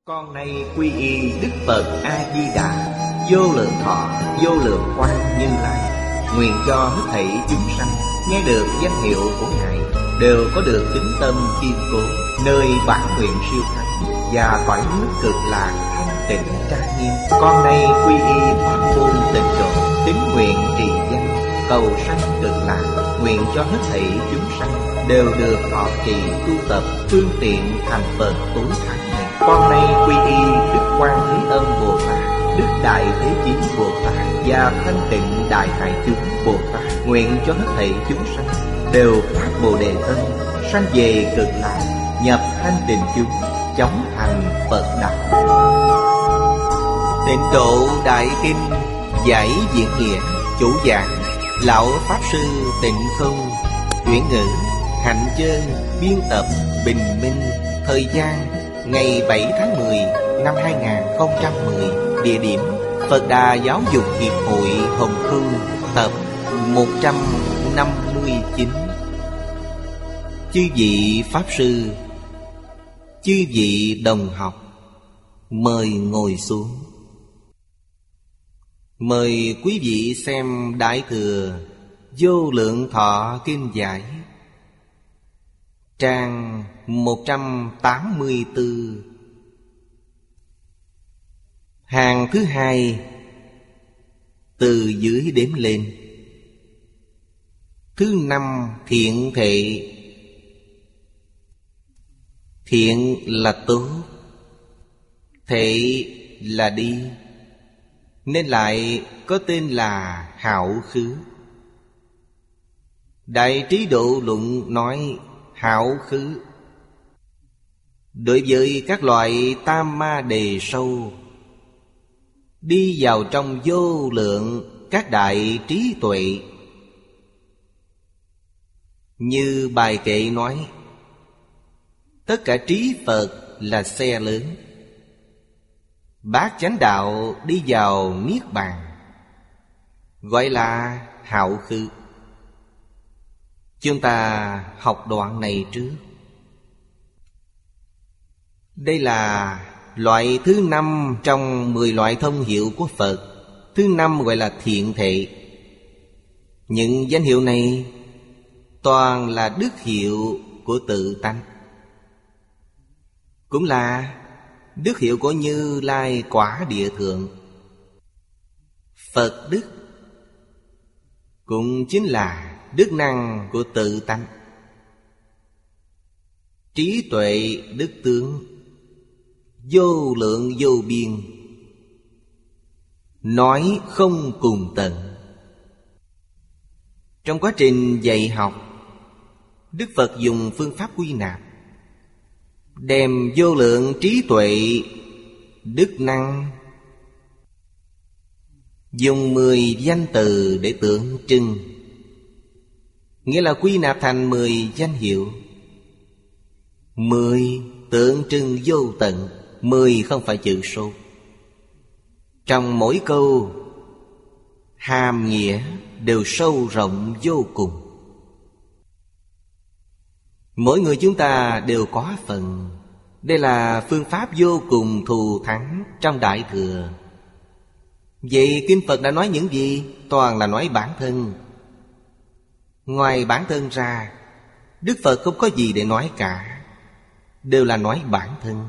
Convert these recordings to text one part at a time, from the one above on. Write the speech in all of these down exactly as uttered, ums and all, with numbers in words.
Con nay quy y Đức Phật A-di-đà, vô lượng thọ, vô lượng quang Như Lai. Nguyện cho hết thảy chúng sanh nghe được danh hiệu của Ngài đều có được tín tâm kiên cố, nơi bản nguyện siêu thắng và cõi nước cực lạc thanh tịnh trang nghiêm. Con nay quy y pháp môn tịnh độ, tín nguyện trì danh, cầu sanh cực lạc. Nguyện cho hết thảy chúng sanh đều được thọ trì tu tập, phương tiện thành Phật tối thắng này. Con nay quy y Đức Quan Thế Âm Bồ Tát, Đức Đại Thế Chí Bồ Tát và Thanh Tịnh Đại Hải Chúng Bồ Tát. Nguyện cho hết thảy chúng sanh đều phát Bồ Đề Tâm, sanh về cực lạc, nhập thanh tịnh chúng, chóng thành Phật đạo. Tịnh Độ Đại Kinh giải diễn nghĩa, chủ giảng Lão Pháp Sư Tịnh Không, chuyển ngữ Hạnh Chân, biên tập Bình Minh. Thời gian ngày bảy tháng mười năm hai nghìn không trăm mười. Địa điểm Phật Đà Giáo dục Hiệp hội Hồng Kông. Tập một trăm năm mươi chín. Chư vị Pháp Sư, chư vị đồng học, mời ngồi xuống. Mời quý vị xem Đại Thừa Vô Lượng Thọ Kinh Giải, trang một trăm tám mươi tư, hàng thứ hai từ dưới đếm lên. Thứ năm, thiện thệ. Thiện là tốt, thệ là đi, nên lại có tên là hảo khứ. Đại Trí Độ Luận nói hảo khứ đối với các loại tam ma đề sâu, đi vào trong vô lượng các đại trí tuệ. Như bài kệ nói, tất cả trí Phật là xe lớn, bát chánh đạo đi vào niết bàn, gọi là hạo khứ. Chúng ta học đoạn này trước. Đây là loại thứ năm trong mười loại thông hiệu của Phật. Thứ năm gọi là thiện thệ. Những danh hiệu này toàn là đức hiệu của tự tánh, cũng là đức hiệu của Như Lai Quả Địa Thượng. Phật đức cũng chính là đức năng của tự tánh. Trí tuệ đức tướng vô lượng vô biên, nói không cùng tận. Trong quá trình dạy học, Đức Phật dùng phương pháp quy nạp, đem vô lượng trí tuệ đức năng, dùng mười danh từ để tượng trưng, nghĩa là quy nạp thành mười danh hiệu. Mười tượng trưng vô tận, mười không phải chữ số. Trong mỗi câu, hàm nghĩa đều sâu rộng vô cùng. Mỗi người chúng ta đều có phần. Đây là phương pháp vô cùng thù thắng trong Đại Thừa. Vậy Kinh Phật đã nói những gì? Toàn là nói bản thân. Ngoài bản thân ra, Đức Phật không có gì để nói cả, đều là nói bản thân.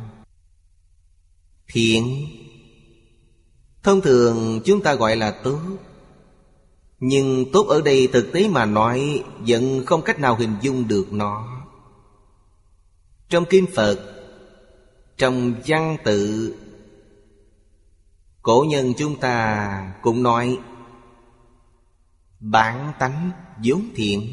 Thiện thông thường chúng ta gọi là tốt, nhưng tốt ở đây thực tế mà nói vẫn không cách nào hình dung được nó. Trong Kinh Phật, trong văn tự, cổ nhân chúng ta cũng nói bản tánh vốn thiện,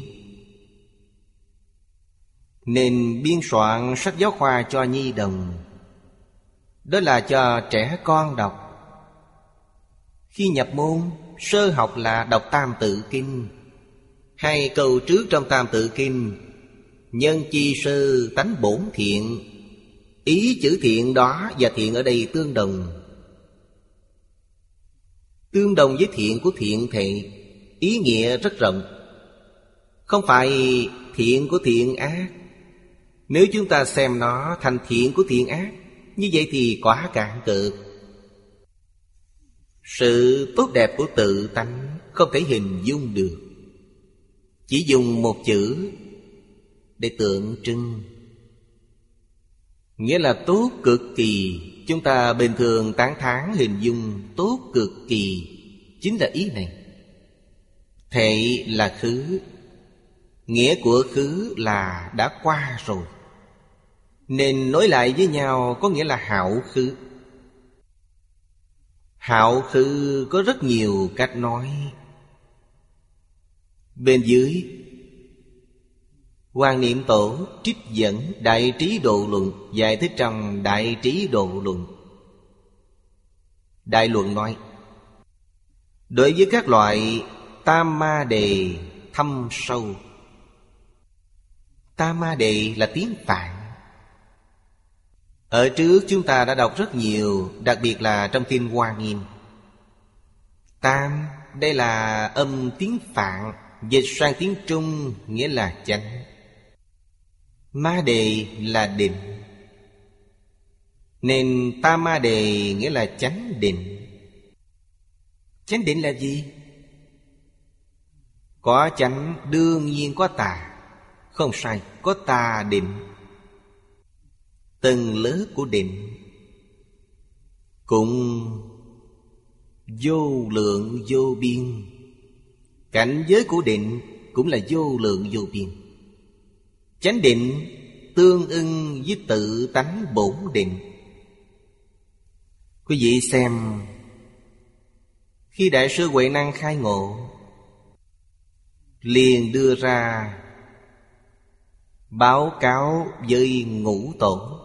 nên biên soạn sách giáo khoa cho nhi đồng, đó là cho trẻ con đọc. Khi nhập môn, sơ học là đọc Tam Tự Kinh. Hai câu trước trong Tam Tự Kinh, nhân chi sư tánh bổn thiện, ý chữ thiện đó và thiện ở đây tương đồng. Tương đồng với thiện của thiện thệ, ý nghĩa rất rộng. Không phải thiện của thiện ác. Nếu chúng ta xem nó thành thiện của thiện ác Như vậy thì quá cạn cực. Sự tốt đẹp của tự tánh không thể hình dung được. Chỉ dùng một chữ để tượng trưng. Nghĩa là tốt cực kỳ. Chúng ta bình thường tán thán hình dung tốt cực kỳ, chính là ý này. Thệ là khứ. Nghĩa của khứ là đã qua rồi, nên nối lại với nhau có nghĩa là hảo khứ. Hảo khứ có rất nhiều cách nói. Bên dưới, Hoàng Niệm Tổ trích dẫn Đại Trí Độ Luận, giải thích trong Đại Trí Độ Luận. Đại luận nói: đối với các loại tam ma đề thâm sâu. Tam ma đề là tiếng Phạn. Ở trước chúng ta đã đọc rất nhiều, đặc biệt là trong Kinh Hoa Nghiêm. Tam, đây là âm tiếng Phạn, dịch sang tiếng Trung nghĩa là chánh. Ma đề là định, nên tam ma đề nghĩa là chánh định. Chánh định là gì? Có chánh đương nhiên có tà. Không sai, có tà định. Tầng lớp của định cũng vô lượng vô biên. Cảnh giới của định cũng là vô lượng vô biên. Chánh định tương ưng với tự tánh bổn định. Quý vị xem, khi Đại sư Huệ Năng khai ngộ, liền đưa ra báo cáo với Ngũ Tổ.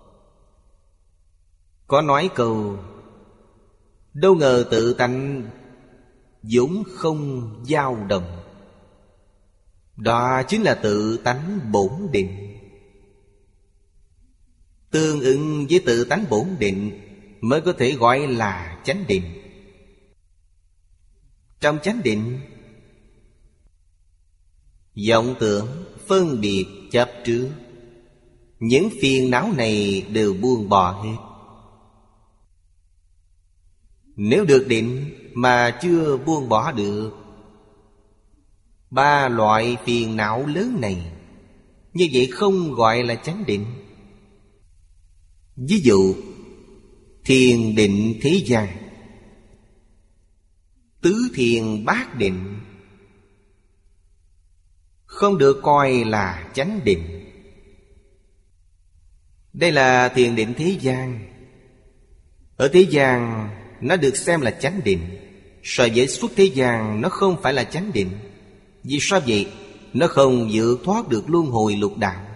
Có nói câu: đâu ngờ tự tánh vốn không dao động. Đó chính là tự tánh bổn định. Tương ứng với tự tánh bổn định mới có thể gọi là chánh định. Trong chánh định, vọng tưởng, phân biệt, chấp trước, những phiền não này đều buông bỏ hết. Nếu được định mà chưa buông bỏ được ba loại phiền não lớn này, như vậy không gọi là chánh định. Ví dụ, thiền định thế gian, tứ thiền bát định, không được coi là chánh định. Đây là thiền định thế gian. Ở thế gian nó được xem là chánh định. So với xuất thế gian nó không phải là chánh định. Vì sao vậy? Nó không vượt thoát được luân hồi lục đạo.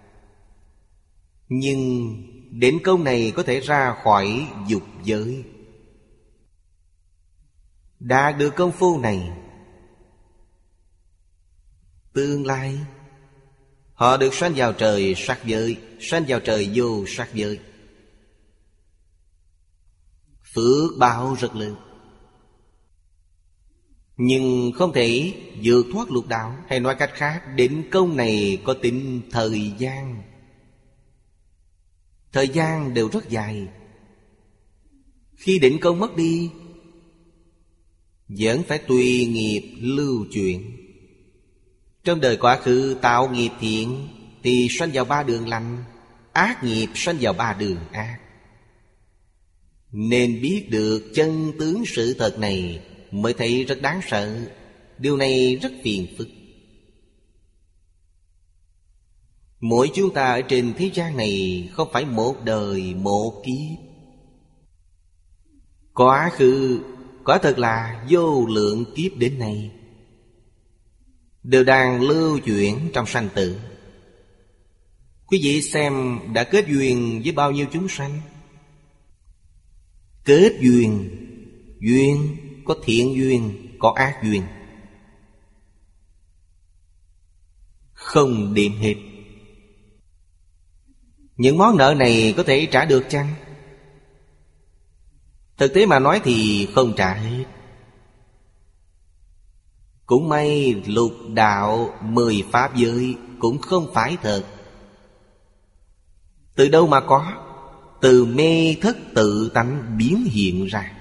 Nhưng định công này có thể ra khỏi dục giới. Đạt được công phu này, tương lai họ được sanh vào trời sắc giới, sanh vào trời vô sắc giới. Phước báo rất lớn. Nhưng không thể vượt thoát lục đạo. Hay nói cách khác, định công này có tính thời gian. Thời gian đều rất dài. Khi định công mất đi, vẫn phải tùy nghiệp lưu chuyển. Trong đời quá khứ tạo nghiệp thiện thì sanh vào ba đường lành, ác nghiệp sanh vào ba đường ác. Nên biết được chân tướng sự thật này mới thấy rất đáng sợ. Điều này rất phiền phức. Mỗi chúng ta ở trên thế gian này không phải một đời một kiếp. Quá khứ quả thật là vô lượng kiếp đến nay đều đang lưu chuyển trong sanh tử. Quý vị xem đã kết duyên với bao nhiêu chúng sanh. Kết duyên, duyên có thiện duyên, có ác duyên, không điểm hết. Những món nợ này có thể trả được chăng? Thực tế mà nói thì không trả hết. Cũng may lục đạo mười pháp giới cũng không phải thật. Từ đâu mà có? từ mê thất tự tánh biến hiện ra.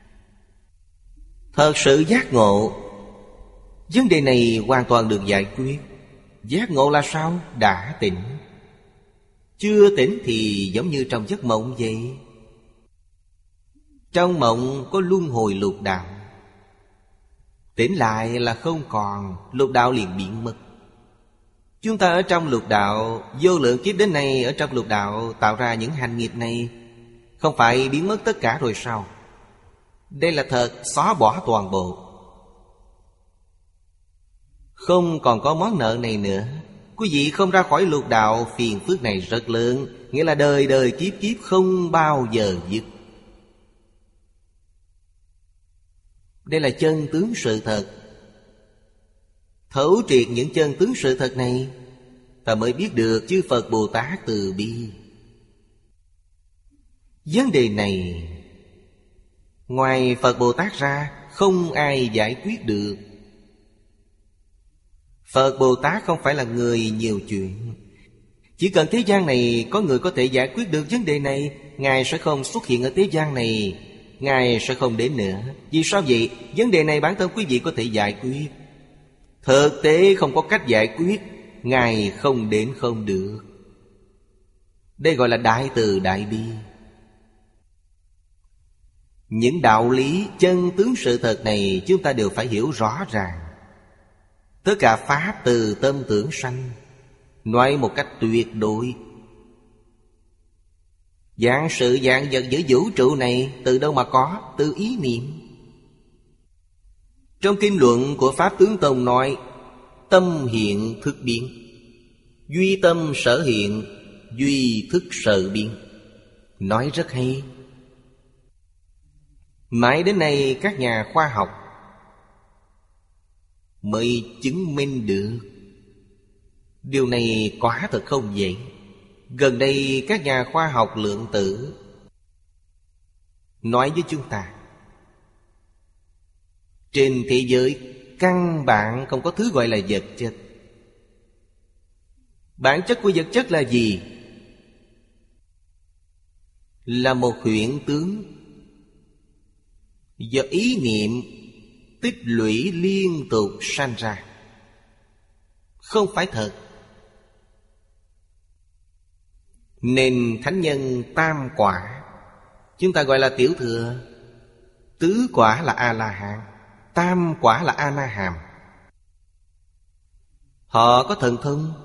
Thật sự giác ngộ, vấn đề này hoàn toàn được giải quyết. Giác ngộ là sao? Đã tỉnh. Chưa tỉnh thì giống như trong giấc mộng vậy. Trong mộng có luân hồi lục đạo, tỉnh lại là không còn, lục đạo liền biến mất. Chúng ta ở trong lục đạo, vô lượng kiếp đến nay ở trong lục đạo tạo ra những hành nghiệp này, không phải biến mất tất cả rồi sao? Đây là thật, xóa bỏ toàn bộ. Không còn có món nợ này nữa. Quý vị không ra khỏi lục đạo, phiền phức này rất lớn, nghĩa là đời đời kiếp kiếp không bao giờ dứt. Đây là chân tướng sự thật. Thấu triệt những chân tướng sự thật này, ta mới biết được chư Phật Bồ Tát từ bi. Vấn đề này ngoài Phật Bồ Tát ra không ai giải quyết được. Phật Bồ Tát không phải là người nhiều chuyện. Chỉ cần thế gian này có người có thể giải quyết được vấn đề này, Ngài sẽ không xuất hiện ở thế gian này, Ngài sẽ không đến nữa. Vì sao vậy? Vấn đề này bản thân quý vị có thể giải quyết. Thực tế không có cách giải quyết, Ngài không đến không được. Đây gọi là đại từ đại bi. Những đạo lý chân tướng sự thật này chúng ta đều phải hiểu rõ ràng. Tất cả pháp từ tâm tưởng sanh, nói một cách tuyệt đối. Vạn sự vạn vật giữa vũ trụ này từ đâu mà có? Từ ý niệm. Trong kinh luận của Pháp Tướng Tông nói, tâm hiện thức biến, duy tâm sở hiện, duy thức sở biến. Nói rất hay. Mãi đến nay các nhà khoa học mới chứng minh được. Điều này quả thật không dễ. Gần đây các nhà khoa học lượng tử nói với chúng ta, trên thế giới căn bản không có thứ gọi là vật chất. Bản chất của vật chất là gì? Là một hiện tướng do ý niệm tích lũy liên tục sanh ra, không phải thật. Nên thánh nhân tam quả chúng ta gọi là tiểu thừa, tứ quả là A-la-hán, tam quả là A-na-hàm. Họ có thần thông,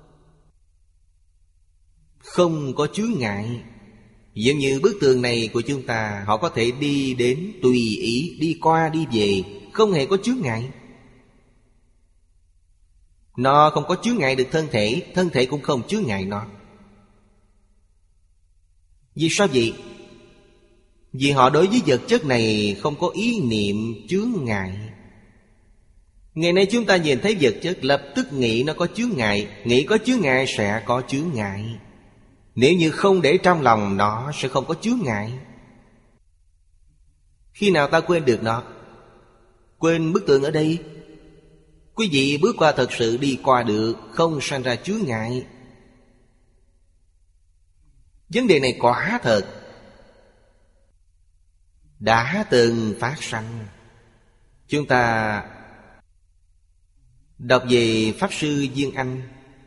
không có chướng ngại. Giống như bức tường này của chúng ta, họ có thể đi đến tùy ý, đi qua đi về, không hề có chướng ngại. Nó không có chướng ngại được thân thể, thân thể cũng không chướng ngại nó. Vì sao vậy? Vì họ đối với vật chất này không có ý niệm chướng ngại. Ngày nay chúng ta nhìn thấy vật chất lập tức nghĩ nó có chướng ngại, nghĩ có chướng ngại sẽ có chướng ngại. Nếu như không để trong lòng nó sẽ không có chướng ngại. Khi nào ta quên được nó? Quên bức tượng ở đây, quý vị bước qua thật sự đi qua được, không sanh ra chướng ngại. Vấn đề này quả thật đã từng phát sanh. Chúng ta đọc về Pháp Sư Viên Anh.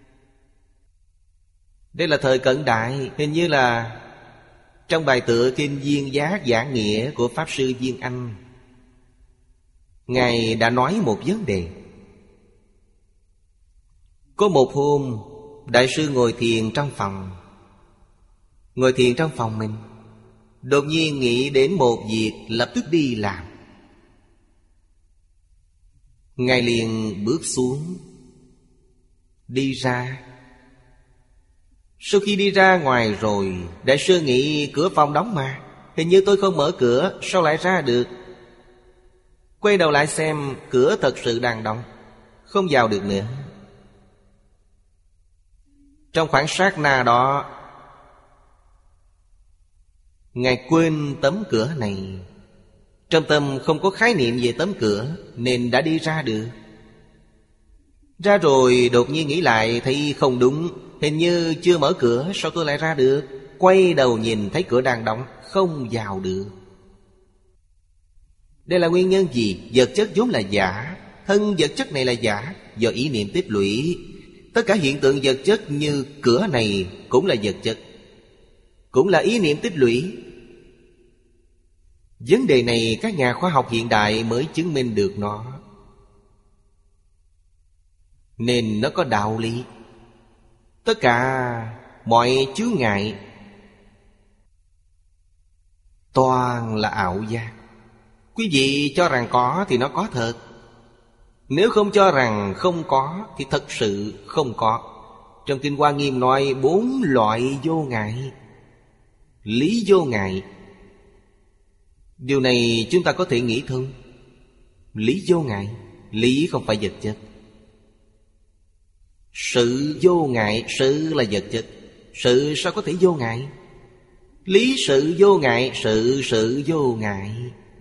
Đây là thời cận đại, hình như là trong bài tựa Kinh Viên Giác Giảng Nghĩa của Pháp Sư Viên Anh, Ngài đã nói một vấn đề. Có một hôm, Đại sư ngồi thiền trong phòng. Ngồi thiền trong phòng mình, đột nhiên nghĩ đến một việc, lập tức đi làm. Ngài liền bước xuống, đi ra. Sau khi đi ra ngoài rồi, Đại sư nghĩ cửa phòng đóng mà, hình như tôi không mở cửa, sao lại ra được? Quay đầu lại xem, cửa thật sự đang đóng, không vào được nữa. Trong khoảng sát na đó, Ngài quên tấm cửa này. Trong tâm không có khái niệm về tấm cửa, nên đã đi ra được. Ra rồi đột nhiên nghĩ lại thấy không đúng, hình như chưa mở cửa, sao tôi lại ra được? quay đầu nhìn thấy cửa đang đóng, không vào được. Đây là nguyên nhân gì? Vật chất vốn là giả, thân vật chất này là giả, do ý niệm tích lũy. Tất cả hiện tượng vật chất như cửa này cũng là vật chất, cũng là ý niệm tích lũy. Vấn đề này các nhà khoa học hiện đại mới chứng minh được nó, nên nó có đạo lý. Tất cả mọi chướng ngại toàn là ảo giác. Quý vị cho rằng có thì nó có thật. Nếu không cho rằng không có thì thật sự không có. Trong Kinh Hoa Nghiêm nói bốn loại vô ngại. Lý vô ngại, điều này chúng ta có thể nghĩ thông. Lý vô ngại, lý không phải vật chất. Sự vô ngại, sự là vật chất. Sự sao có thể vô ngại? Lý sự vô ngại, sự sự vô ngại.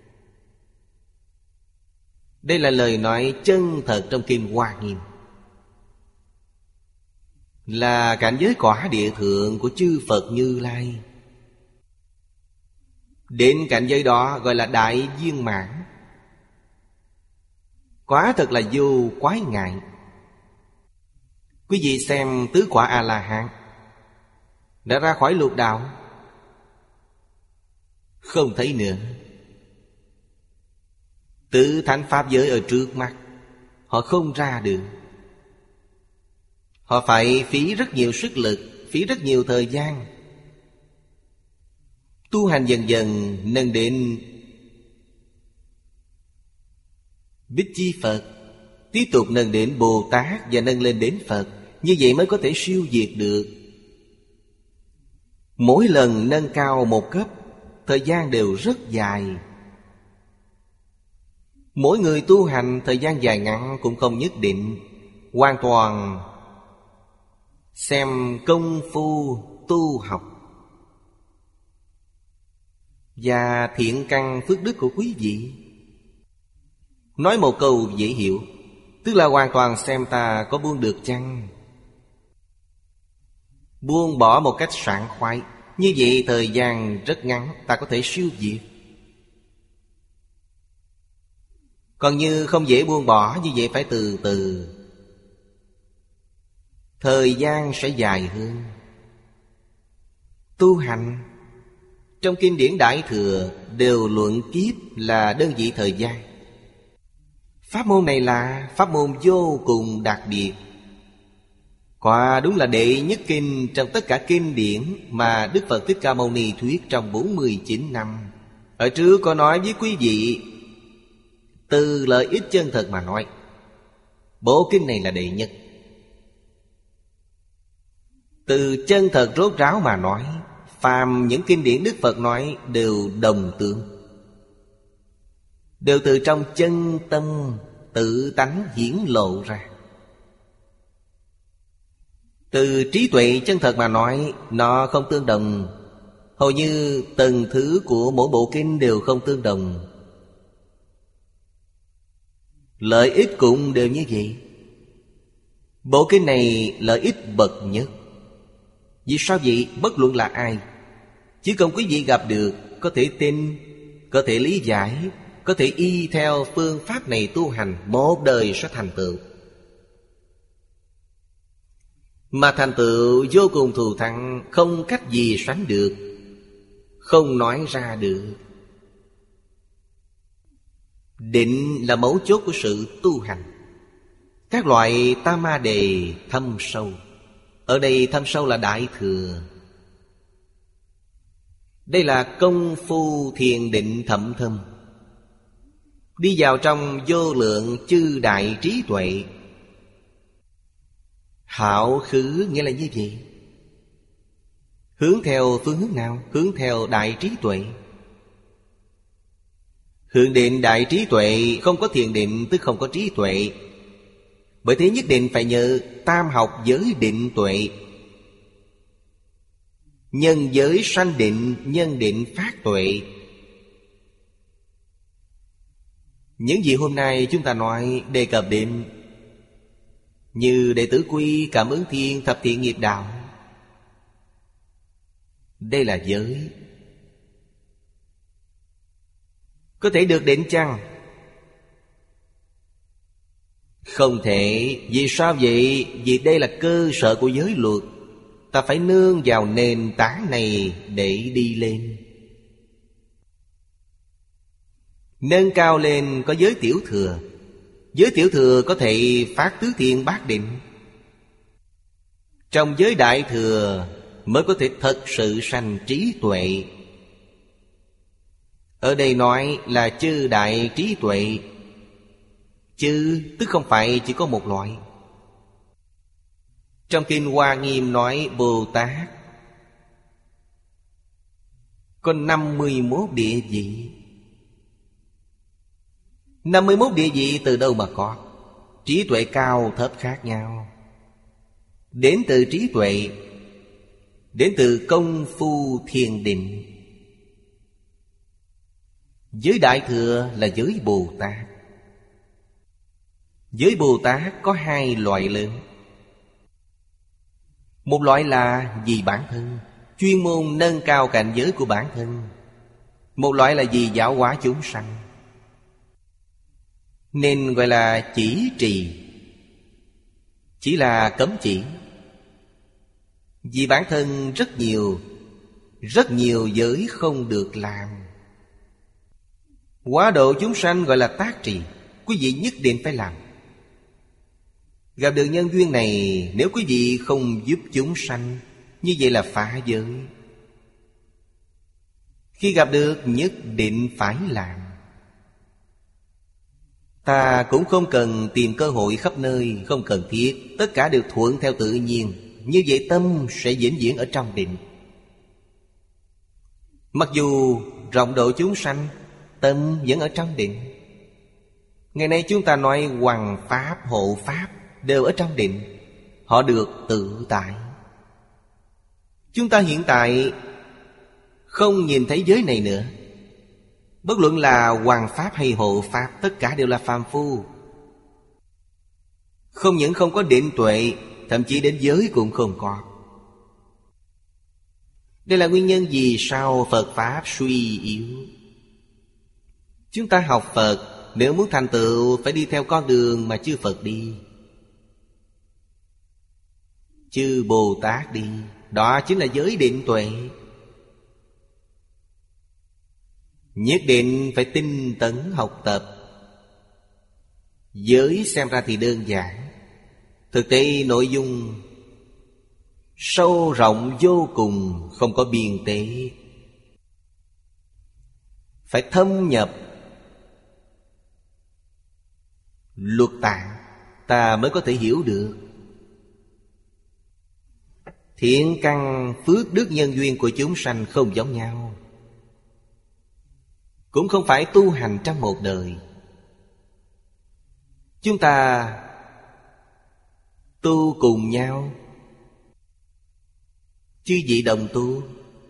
Đây là lời nói chân thật trong Kinh Hoa Nghiêm, là cảnh giới quả địa thượng của chư Phật Như Lai. Đến cảnh giới đó gọi là đại viên mãn. Quả thật là vô quái ngại. Quý vị xem tứ quả A-la-hán đã ra khỏi lục đạo, không thấy nữa. Tứ thánh pháp giới ở trước mắt, họ không ra được. Họ phải phí rất nhiều sức lực, phí rất nhiều thời gian. Tu hành dần dần nâng đến Bích Chi Phật, tiếp tục nâng đến Bồ Tát và nâng lên đến Phật. Như vậy mới có thể siêu diệt được. Mỗi lần nâng cao một cấp, thời gian đều rất dài. Mỗi người tu hành thời gian dài ngắn cũng không nhất định. Hoàn toàn xem công phu tu học và thiện căn phước đức của quý vị. Nói một câu dễ hiểu, tức là hoàn toàn xem ta có buông được chăng. Buông bỏ một cách sảng khoái, như vậy thời gian rất ngắn ta có thể siêu diệt. Còn như không dễ buông bỏ, như vậy phải từ từ, thời gian sẽ dài hơn. Tu hành trong kinh điển Đại Thừa đều luận kiếp là đơn vị thời gian. Pháp môn này là pháp môn vô cùng đặc biệt, quả đúng là đệ nhất kinh trong tất cả kinh điển mà Đức Phật Thích Ca Mâu Ni thuyết trong bốn mươi chín năm. Ở trước có nói với quý vị, từ lợi ích chân thật mà nói, bộ kinh này là đệ nhất. Từ chân thật rốt ráo mà nói, phàm những kinh điển Đức Phật nói đều đồng tướng, đều từ trong chân tâm tự tánh hiển lộ ra. Từ trí tuệ chân thật mà nói, nó không tương đồng. Hầu như từng thứ của mỗi bộ kinh đều không tương đồng. Lợi ích cũng đều như vậy. Bộ kinh này lợi ích bậc nhất. Vì sao vậy? Bất luận là ai, chỉ cần quý vị gặp được, có thể tin, có thể lý giải, có thể y theo phương pháp này tu hành, một đời sẽ thành tựu. Mà thành tựu vô cùng thù thắng, không cách gì sánh được, không nói ra được. Định là mấu chốt của sự tu hành. Các loại tam ma đề thâm sâu, ở đây thâm sâu là Đại Thừa. Đây là công phu thiền định thậm thâm, đi vào trong vô lượng chư đại trí tuệ. Hảo khứ nghĩa là như vậy. Hướng theo phương hướng nào? Hướng theo đại trí tuệ. Hướng đến đại trí tuệ, không có thiền định tức không có trí tuệ. Bởi thế nhất định phải nhờ tam học giới định tuệ. Nhân giới sanh định, nhân định phát tuệ. Những gì hôm nay chúng ta nói đề cập đến, như đệ tử quy, cảm ứng thiên, thập thiện nghiệp đạo, Đây là giới. Có thể được định chăng? Không thể. Vì sao vậy? Vì đây là cơ sở của giới luật. Ta phải nương vào nền tảng này để đi lên. Nâng cao lên có giới tiểu thừa. Giới tiểu thừa có thể phát tứ thiện bát định. Trong giới đại thừa mới có thể thật sự sanh trí tuệ. Ở đây nói là chư đại trí tuệ. Chư tức không phải chỉ có một loại. Trong Kinh Hoa Nghiêm nói Bồ Tát có năm mươi mốt địa vị. năm mươi mốt địa vị từ đâu mà có? Trí tuệ cao thấp khác nhau. Đến từ trí tuệ, đến từ công phu thiền định. Giới đại thừa là giới Bồ Tát. Giới Bồ Tát có hai loại lớn. Một loại là vì bản thân, chuyên môn nâng cao cảnh giới của bản thân. Một loại là vì giáo hóa chúng sanh, nên gọi là chỉ trì. Chỉ là cấm chỉ. Vì bản thân rất nhiều, rất nhiều giới không được làm. Hóa độ chúng sanh gọi là tác trì. Quý vị nhất định phải làm. Gặp được nhân duyên này, nếu quý vị không giúp chúng sanh, như vậy là phá giới. Khi gặp được nhất định phải làm. Ta cũng không cần tìm cơ hội khắp nơi, không cần thiết. Tất cả đều thuận theo tự nhiên. Như vậy tâm sẽ vĩnh viễn ở trong định. Mặc dù rộng độ chúng sanh, tâm vẫn ở trong định. Ngày nay chúng ta nói hoằng pháp, hộ pháp đều ở trong định. Họ được tự tại. Chúng ta hiện tại không nhìn thấy giới này nữa. Bất luận là hoằng pháp hay hộ pháp, tất cả đều là phàm phu. Không những không có định tuệ, thậm chí đến giới cũng không có. Đây là nguyên nhân vì sao Phật Pháp suy yếu. Chúng ta học Phật, nếu muốn thành tựu phải đi theo con đường mà chư Phật đi, chư Bồ Tát đi. Đó chính là giới định tuệ. Nhất định phải tinh tấn học tập. Giới xem ra thì đơn giản, thực tế nội dung sâu rộng vô cùng, không có biên tế. Phải thâm nhập luật tạng, ta mới có thể hiểu được. Thiện căn phước đức nhân duyên của chúng sanh không giống nhau, cũng không phải tu hành trong một đời. Chúng ta tu cùng nhau, chư vị đồng tu.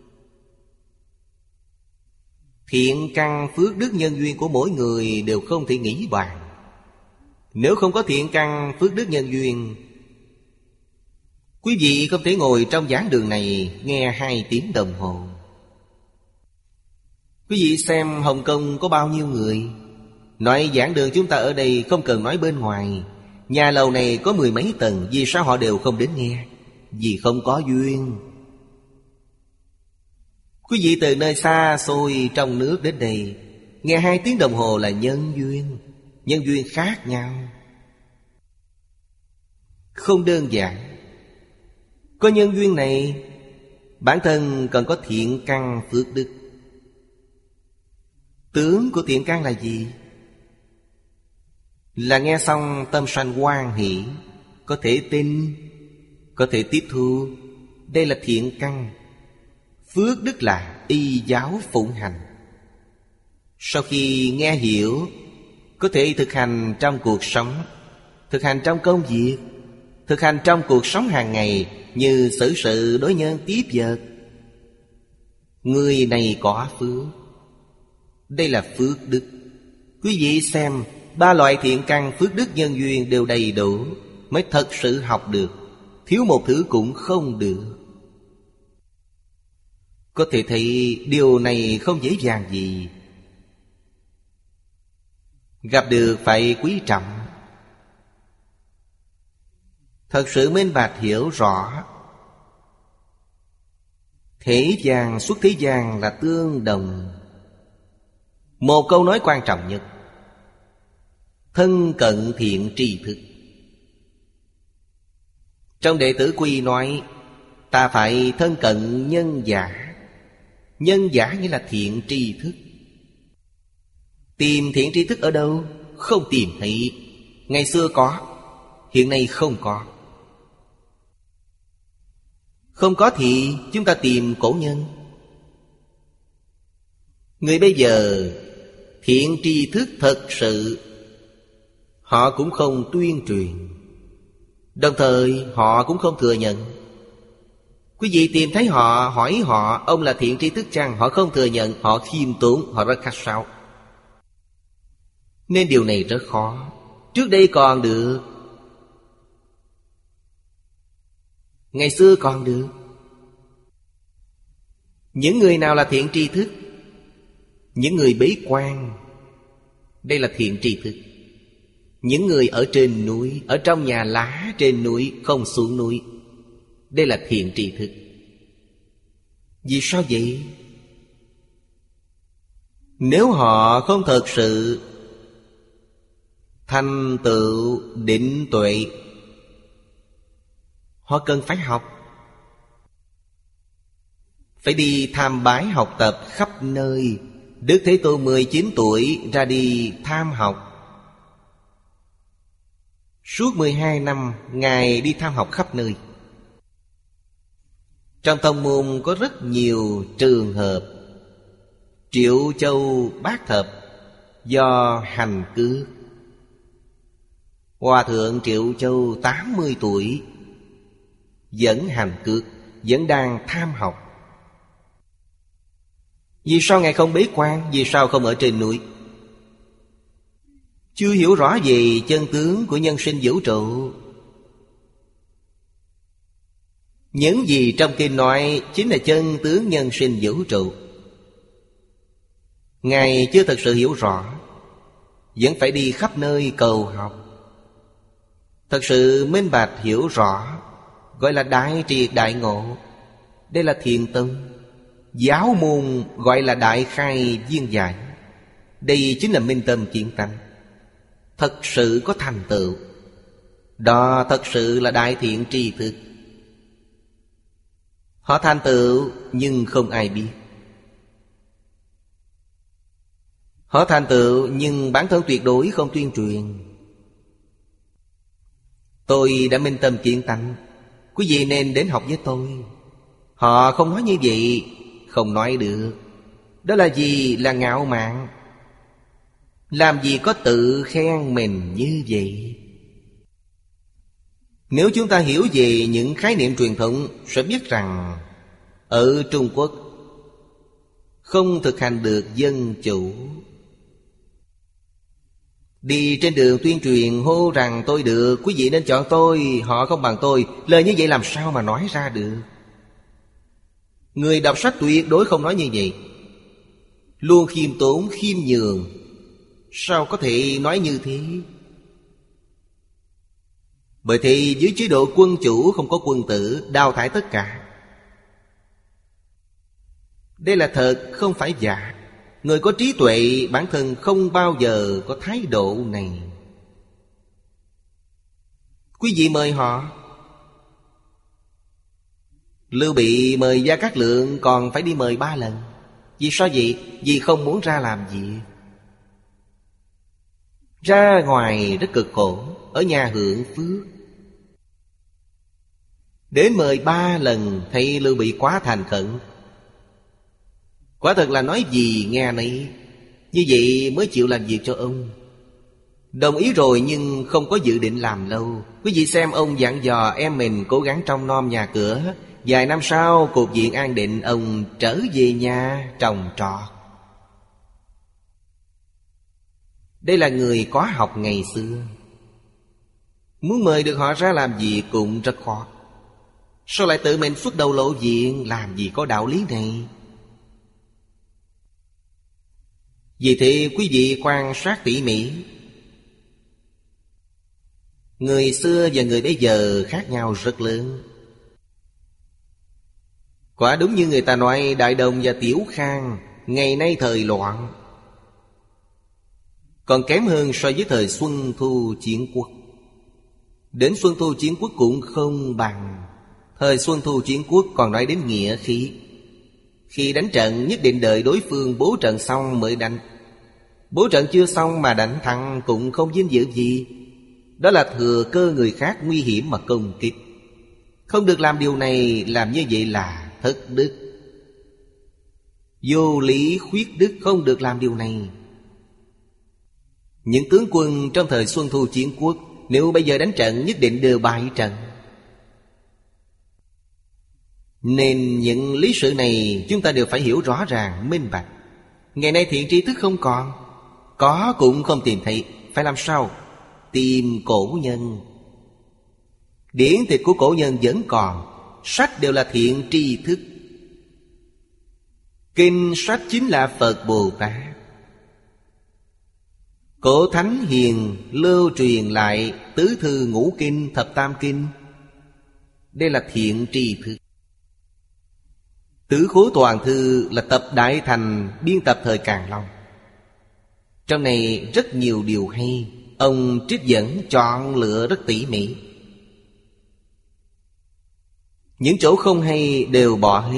Thiện căn phước đức nhân duyên của mỗi người đều không thể nghĩ bàn. Nếu không có thiện căn phước đức nhân duyên, quý vị không thể ngồi trong giảng đường này nghe hai tiếng đồng hồ. Quý vị xem Hồng Kông có bao nhiêu người. Nói giảng đường chúng ta ở đây không cần nói bên ngoài. Nhà lầu này có mười mấy tầng, vì sao họ đều không đến nghe? Vì không có duyên. Quý vị từ nơi xa xôi trong nước đến đây, nghe hai tiếng đồng hồ là nhân duyên. Nhân duyên khác nhau, không đơn giản. Có nhân duyên này, bản thân cần có thiện căn phước đức. Tướng của thiện căn là gì? Là nghe xong tâm sanh hoan hỷ, có thể tin, có thể tiếp thu. Đây là thiện căn. Phước đức là y giáo phụng hành. Sau khi nghe hiểu, có thể thực hành trong cuộc sống, thực hành trong công việc, thực hành trong cuộc sống hàng ngày, như xử sự đối nhân tiếp vật. Người này có phước. Đây là phước đức. Quý vị xem, ba loại thiện căn phước đức nhân duyên đều đầy đủ mới thật sự học được. Thiếu một thứ cũng không được. Có thể thấy điều này không dễ dàng gì. Gặp được phải quý trọng, thật sự minh bạch hiểu rõ. Thế gian xuất thế gian là tương đồng. Một câu nói quan trọng nhất: thân cận thiện tri thức. Trong Đệ Tử Quy nói ta phải thân cận nhân giả. Nhân giả nghĩa là thiện tri thức. Tìm thiện tri thức ở đâu? Không tìm thấy. Ngày xưa có, hiện nay không có. Không có thì chúng ta tìm cổ nhân. Người bây giờ thiện tri thức thật sự họ cũng không tuyên truyền, đồng thời họ cũng không thừa nhận. Quý vị tìm thấy họ, hỏi họ ông là thiện tri thức chăng? Họ không thừa nhận, họ khiêm tốn, họ rất khách sáo. Nên điều này rất khó. Trước đây còn được, ngày xưa còn được. Những người nào là thiện tri thức? Những người bế quan, đây là thiện tri thức. Những người ở trên núi, ở trong nhà lá trên núi, không xuống núi, đây là thiện tri thức. Vì sao vậy? Nếu họ không thật sự thành tựu định tuệ, họ cần phải học, phải đi tham bái học tập khắp nơi. Đức Thế Tôn mười chín tuổi ra đi tham học. Suốt mười hai năm Ngài đi tham học khắp nơi. Trong tông môn có rất nhiều trường hợp. Triệu Châu Bát Thập do hành cước. Hòa thượng Triệu Châu tám mươi tuổi vẫn hành cước, vẫn đang tham học. Vì sao Ngài không bế quan? Vì sao không ở trên núi? Chưa hiểu rõ về chân tướng của nhân sinh vũ trụ. Những gì trong kinh nói chính là chân tướng nhân sinh vũ trụ. Ngài chưa thật sự hiểu rõ, vẫn phải đi khắp nơi cầu học. Thật sự minh bạch hiểu rõ, gọi là đại triệt đại ngộ. Đây là thiền tông. Giáo môn gọi là đại khai viên giải. Đây chính là minh tâm kiến tánh, thật sự có thành tựu. Đó thật sự là đại thiện tri thức. Họ thành tựu nhưng không ai biết. Họ thành tựu nhưng bản thân tuyệt đối không tuyên truyền. Tôi đã minh tâm kiến tánh, quý vị nên đến học với tôi. Họ không nói như vậy, không nói được. Đó là gì? Là ngạo mạn. Làm gì có tự khen mình như vậy? Nếu chúng ta hiểu về những khái niệm truyền thống, sẽ biết rằng ở Trung Quốc không thực hành được dân chủ. Đi trên đường tuyên truyền hô rằng tôi được, quý vị nên chọn tôi, họ không bằng tôi. Lời như vậy làm sao mà nói ra được? Người đọc sách tuyệt đối không nói như vậy. Luôn khiêm tốn, khiêm nhường. Sao có thể nói như thế? Bởi thì dưới chế độ quân chủ không có quân tử, đào thải tất cả. Đây là thật, không phải giả. Người có trí tuệ bản thân không bao giờ có thái độ này. Quý vị mời họ. Lưu Bị mời Gia Cát Lượng còn phải đi mời ba lần. Vì sao vậy? Vì không muốn ra làm gì. Ra ngoài rất cực khổ, ở nhà hưởng phước. Đến mời ba lần thấy Lưu Bị quá thành khẩn. Quả thật là nói gì nghe nấy. Như vậy mới chịu làm việc cho ông. Đồng ý rồi nhưng không có dự định làm lâu. Quý vị xem ông dặn dò em mình cố gắng trông nom nhà cửa. Vài năm sau cục diện an định, ông trở về nhà trồng trọt. Đây là người có học ngày xưa. Muốn mời được họ ra làm gì cũng rất khó. Sao lại tự mình xuất đầu lộ diện? Làm gì có đạo lý này? Vì thế quý vị quan sát tỉ mỉ. Người xưa và người bây giờ khác nhau rất lớn. Quả đúng như người ta nói, Đại Đồng và Tiểu Khang ngày nay thời loạn, còn kém hơn so với thời Xuân Thu Chiến Quốc. Đến Xuân Thu Chiến Quốc cũng không bằng. Thời Xuân Thu Chiến Quốc còn nói đến nghĩa khí. Khi đánh trận nhất định đợi đối phương bố trận xong mới đánh. Bố trận chưa xong mà đánh thắng cũng không vinh dự gì. Đó là thừa cơ người khác nguy hiểm mà công kích. Không được làm điều này, làm như vậy là thất đức. Vô lý khuyết đức, không được làm điều này. Những tướng quân trong thời Xuân Thu Chiến Quốc nếu bây giờ đánh trận nhất định đều bại trận. Nên những lý sự này chúng ta đều phải hiểu rõ ràng, minh bạch. Ngày nay thiện tri thức không còn, có cũng không tìm thấy. Phải làm sao? Tìm cổ nhân. Điển tịch của cổ nhân vẫn còn, sách đều là thiện tri thức. Kinh sách chính là Phật Bồ Tát. Cổ thánh hiền lưu truyền lại tứ thư ngũ kinh, thập tam kinh. Đây là thiện tri thức. Tứ khố toàn thư là tập Đại Thành biên tập thời Càn Long. Trong này rất nhiều điều hay, ông trích dẫn chọn lựa rất tỉ mỉ. Những chỗ không hay đều bỏ hết.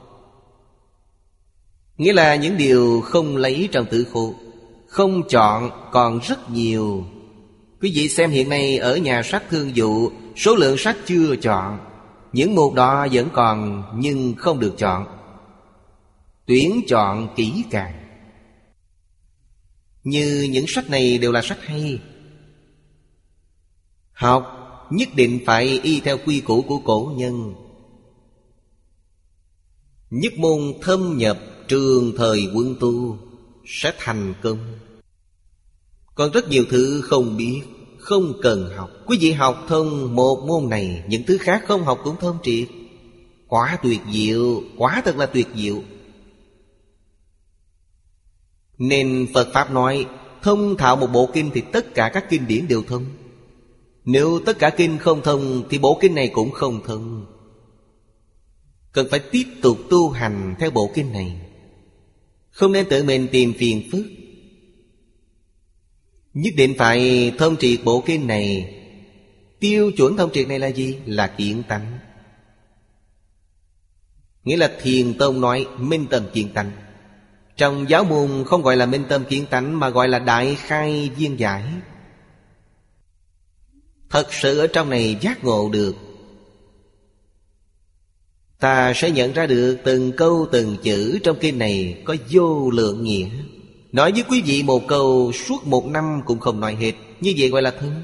Nghĩa là những điều không lấy trong tứ khố, không chọn còn rất nhiều. Quý vị xem hiện nay ở nhà sách thương vụ, số lượng sách chưa chọn, những mục đó vẫn còn nhưng không được chọn. Tuyển chọn kỹ càng. Như những sách này đều là sách hay. Học nhất định phải y theo quy củ của cổ nhân. Nhất môn thâm nhập trường thời quân tu sẽ thành công. Còn rất nhiều thứ không biết, không cần học. Quý vị học thông một môn này, những thứ khác không học cũng thông triệt. Quá tuyệt diệu, quá thật là tuyệt diệu. Nên Phật Pháp nói, thông thạo một bộ kinh thì tất cả các kinh điển đều thông. Nếu tất cả kinh không thông thì bộ kinh này cũng không thông. Cần phải tiếp tục tu hành theo bộ kinh này, không nên tự mình tìm phiền phức. Nhất định phải thông triệt bộ kinh này. Tiêu chuẩn thông triệt này là gì? Là kiến tánh. Nghĩa là Thiền Tông nói minh tâm kiến tánh. Trong giáo môn không gọi là minh tâm kiến tánh, mà gọi là đại khai viên giải. Thật sự ở trong này giác ngộ được, ta sẽ nhận ra được từng câu từng chữ trong kinh này có vô lượng nghĩa. Nói với quý vị một câu suốt một năm cũng không nói hết, như vậy gọi là thông.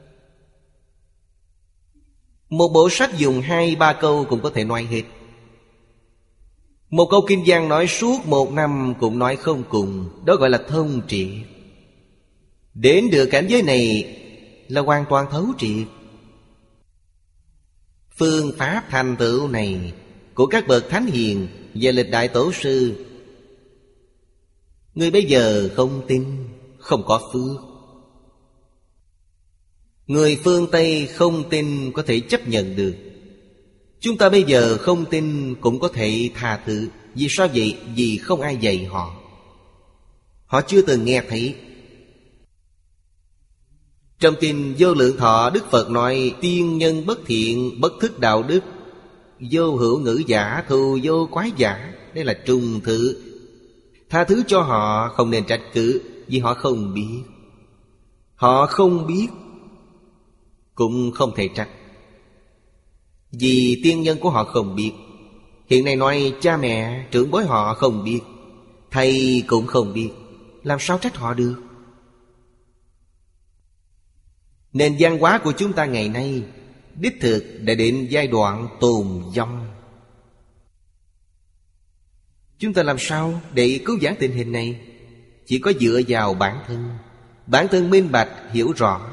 Một bộ sách dùng hai ba câu cũng có thể nói hết. Một câu kinh văn nói suốt một năm cũng nói không cùng, đó gọi là thông triệt. Đến được cảnh giới này là hoàn toàn thấu triệt. Phương pháp thành tựu này của các bậc thánh hiền và lịch đại tổ sư, người bây giờ không tin, không có phước. Người phương Tây không tin có thể chấp nhận được. Chúng ta bây giờ không tin cũng có thể tha thứ. Vì sao vậy? Vì không ai dạy họ. Họ chưa từng nghe thấy. Trong kinh Vô Lượng Thọ, Đức Phật nói tiên nhân bất thiện, bất thức đạo đức, vô hữu ngữ giả, thù vô quái giả. Đây là trung thứ. Tha thứ cho họ, không nên trách cứ, vì họ không biết. Họ không biết cũng không thể trách, vì tiên nhân của họ không biết. Hiện nay nói cha mẹ, trưởng bối họ không biết, thầy cũng không biết, làm sao trách họ được? Nền văn hóa của chúng ta ngày nay đích thực đã đến giai đoạn tồn vong. Chúng ta làm sao để cứu vãn tình hình này? Chỉ có dựa vào bản thân. Bản thân minh bạch, hiểu rõ.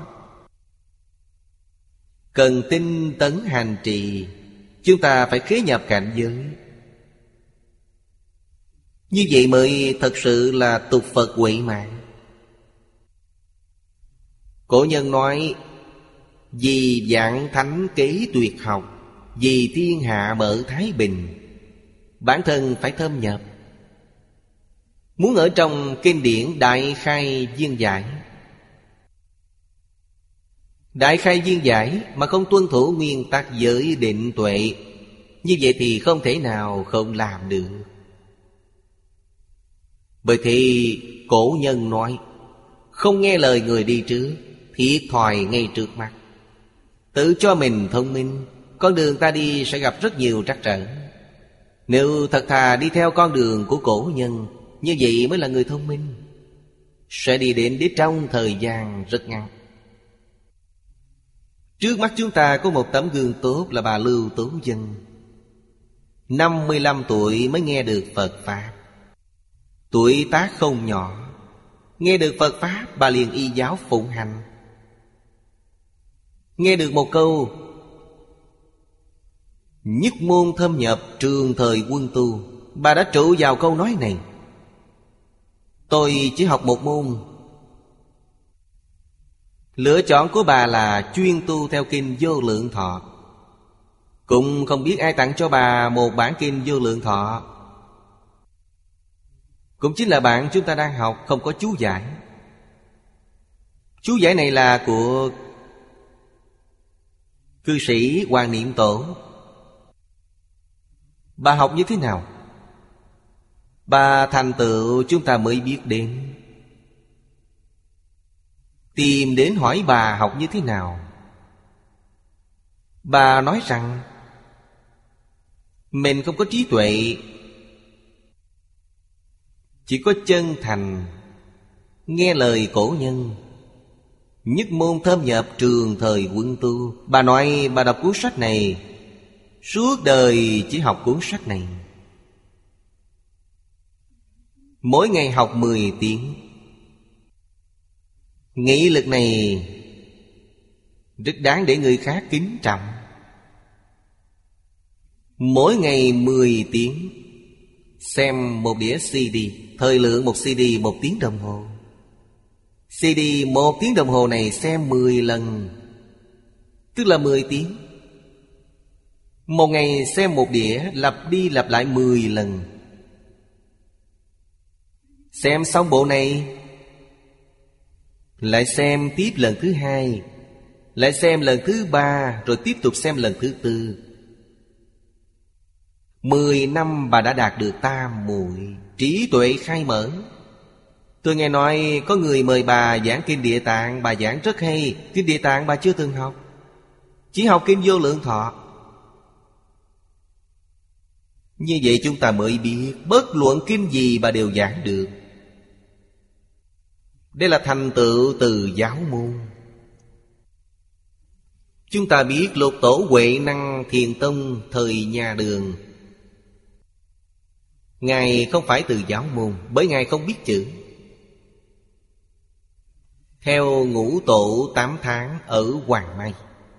Cần tinh tấn hành trì. Chúng ta phải khế nhập cảnh giới. Như vậy mới thật sự là tục Phật huệ mạng. Cổ nhân nói: vì vạn thánh kế tuyệt học, vì thiên hạ mở thái bình. Bản thân phải thâm nhập. Muốn ở trong kinh điển Đại Khai Viên Giải, Đại Khai Viên Giải mà không tuân thủ nguyên tắc giới định tuệ, như vậy thì không thể nào không làm được. Bởi thì cổ nhân nói: không nghe lời người đi trước, thiệt thòi ngay trước mắt. Tự cho mình thông minh, con đường ta đi sẽ gặp rất nhiều trắc trở. Nếu thật thà đi theo con đường của cổ nhân, như vậy mới là người thông minh, sẽ đi đến đích trong thời gian rất ngắn. Trước mắt chúng ta có một tấm gương tốt là bà Lưu Tố Dân. Năm mươi lăm tuổi mới nghe được Phật Pháp. Tuổi tác không nhỏ. Nghe được Phật Pháp, bà liền y giáo phụng hành. Nghe được một câu: nhất môn thâm nhập, trường thời quân tu. Bà đã trụ vào câu nói này: tôi chỉ học một môn. Lựa chọn của bà là chuyên tu theo kinh Vô Lượng Thọ. Cũng không biết ai tặng cho bà một bản kinh Vô Lượng Thọ. Cũng chính là bản chúng ta đang học, không có chú giải. Chú giải này là của cư sĩ Hoàng Niệm Tổ. Bà học như thế nào? Bà thành tựu chúng ta mới biết đến. Tìm đến hỏi bà học như thế nào. Bà nói rằng mình không có trí tuệ, chỉ có chân thành nghe lời cổ nhân. Nhất môn thâm nhập, trường thời quân tu. Bà nói bà đọc cuốn sách này, suốt đời chỉ học cuốn sách này. Mỗi ngày học mười tiếng. Nghị lực này rất đáng để người khác kính trọng. Mỗi ngày mười tiếng. Xem một đĩa xê đê. Thời lượng một xê đê một tiếng đồng hồ. xê đê một tiếng đồng hồ này xem mười lần, tức là mười tiếng. Một ngày xem một đĩa, lặp đi lặp lại mười lần. Xem xong bộ này, lại xem tiếp lần thứ hai, lại xem lần thứ ba, rồi tiếp tục xem lần thứ tư. Mười năm bà đã đạt được tam muội, trí tuệ khai mở. Tôi nghe nói có người mời bà giảng kinh Địa Tạng, bà giảng rất hay. Kinh Địa Tạng bà chưa từng học, chỉ học kinh Vô Lượng Thọ. Như vậy chúng ta mới biết bất luận kinh gì bà đều giảng được. Đây là thành tựu từ giáo môn. Chúng ta biết Lục Tổ Huệ Năng Thiền Tông thời nhà Đường, Ngài không phải từ giáo môn, bởi Ngài không biết chữ. Theo Ngũ Tổ tám tháng ở Hoàng Mai,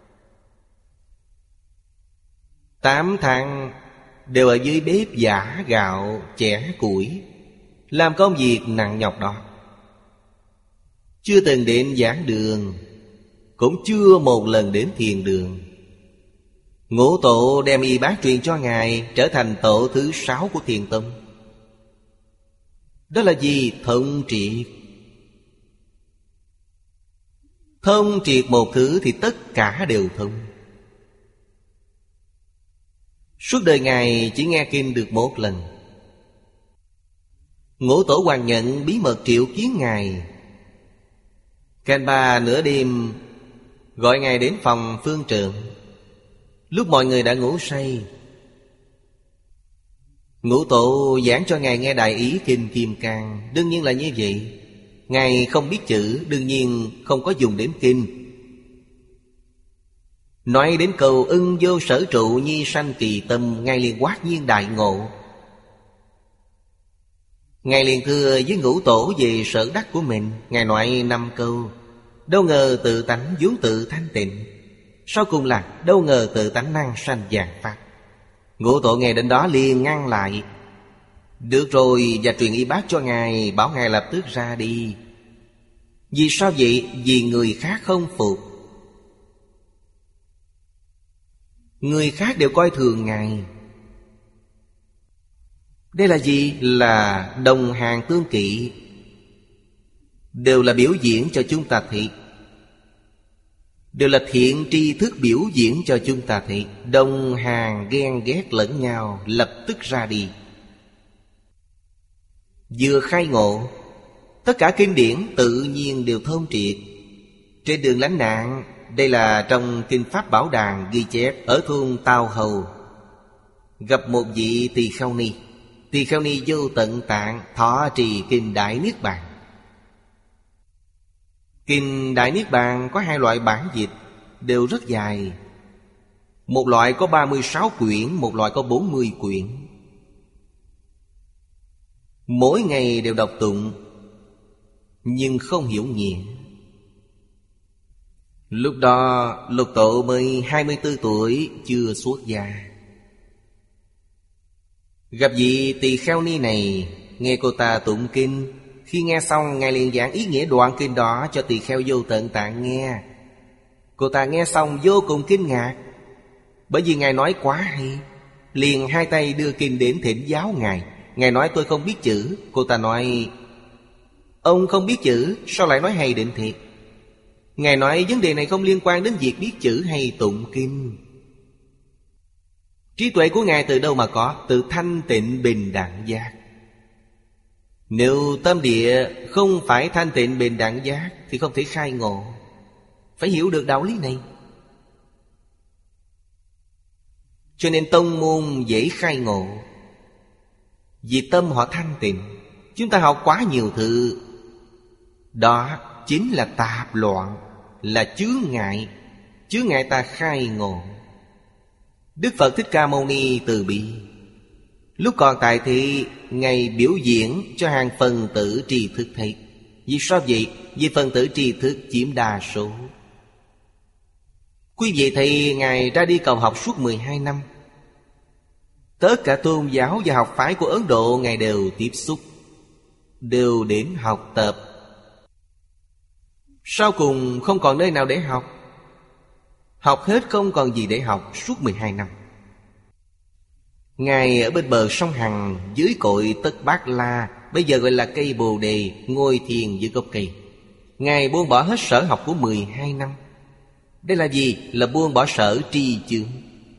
tám tháng đều ở dưới bếp giã gạo, chẻ củi, làm công việc nặng nhọc đó. Chưa từng đến giảng đường, cũng chưa một lần đến thiền đường. Ngũ Tổ đem y bát truyền cho Ngài, trở thành tổ thứ sáu của Thiền Tông. Đó là gì? Thông triệt. Thông triệt một thứ thì tất cả đều thông. Suốt đời Ngài chỉ nghe kinh được một lần. Ngũ Tổ Hoàng Nhận bí mật triệu kiến Ngài. Canh ba nửa đêm gọi Ngài đến phòng phương trượng. Lúc mọi người đã ngủ say, Ngũ Tổ giảng cho Ngài nghe đại ý kinh Kim Cang. Đương nhiên là như vậy. Ngài không biết chữ, đương nhiên không có dùng đến kinh. Nói đến câu ưng vô sở trụ nhi sanh kỳ tâm, Ngài liền quát nhiên đại ngộ. Ngài liền thưa với Ngũ Tổ về sở đắc của mình. Ngài nói năm câu. Đâu ngờ tự tánh vốn tự thanh tịnh, sau cùng là đâu ngờ tự tánh năng sanh vạn pháp. Ngũ Tổ nghe đến đó liền ngăn lại. Được rồi, và truyền y bác cho Ngài, bảo Ngài lập tức ra đi. Vì sao vậy? Vì người khác không phục. Người khác đều coi thường Ngài. Đây là gì? Là đồng hàng tương kỵ. Đều là biểu diễn cho chúng ta thấy. Đều là thiện tri thức biểu diễn cho chúng ta thấy. Đồng hàng ghen ghét lẫn nhau, lập tức ra đi. Vừa khai ngộ, tất cả kinh điển tự nhiên đều thông triệt. Trên đường lánh nạn, đây là trong Kinh Pháp Bảo Đàn ghi chép, ở thôn Tào Hầu gặp một vị Tỳ Kheo Ni. Tỳ Kheo Ni vô tận tạng thọ trì Kinh Đại Niết Bàn. Kinh Đại Niết Bàn có hai loại bản dịch, đều rất dài. Một loại có ba mươi sáu quyển, một loại có bốn mươi quyển. Mỗi ngày đều đọc tụng, nhưng không hiểu nghĩa. Lúc đó Lục Tổ mới hai mươi tư tuổi, chưa xuất gia. Gặp vị Tỳ Kheo Ni này, nghe cô ta tụng kinh. Khi nghe xong, Ngài liền giảng ý nghĩa đoạn kinh đó cho Tỳ Kheo Vô Tận Tạng nghe. Cô ta nghe xong vô cùng kinh ngạc, bởi vì Ngài nói quá hay. Liền hai tay đưa kinh đến thỉnh giáo Ngài. Ngài nói tôi không biết chữ. Cô ta nói ông không biết chữ, sao lại nói hay đến thiệt? Ngài nói vấn đề này không liên quan đến việc biết chữ hay tụng kinh. Trí tuệ của Ngài từ đâu mà có? Từ thanh tịnh bình đẳng giác. Nếu tâm địa không phải thanh tịnh bình đẳng giác thì không thể khai ngộ. Phải hiểu được đạo lý này. Cho nên tông môn dễ khai ngộ, vì tâm họ thanh tịnh. Chúng ta học quá nhiều thứ, đó chính là tạp loạn, là chướng ngại. Chướng ngại ta khai ngộ. Đức Phật Thích Ca Mâu Ni từ bi, lúc còn tại thị, Ngài biểu diễn cho hàng phần tử tri thức thấy. Vì sao vậy? Vì phần tử tri thức chiếm đa số. Quý vị thấy Ngài ra đi cầu học suốt mười hai năm. Tất cả tôn giáo và học phái của Ấn Độ Ngài đều tiếp xúc, đều đến học tập. Sau cùng không còn nơi nào để học. Học hết không còn gì để học suốt mười hai năm. Ngài ở bên bờ sông Hằng, dưới cội Tất Bát La, bây giờ gọi là cây Bồ Đề, ngồi thiền dưới gốc cây. Ngài buông bỏ hết sở học của mười hai năm. Đây là gì? Là buông bỏ sở tri chướng.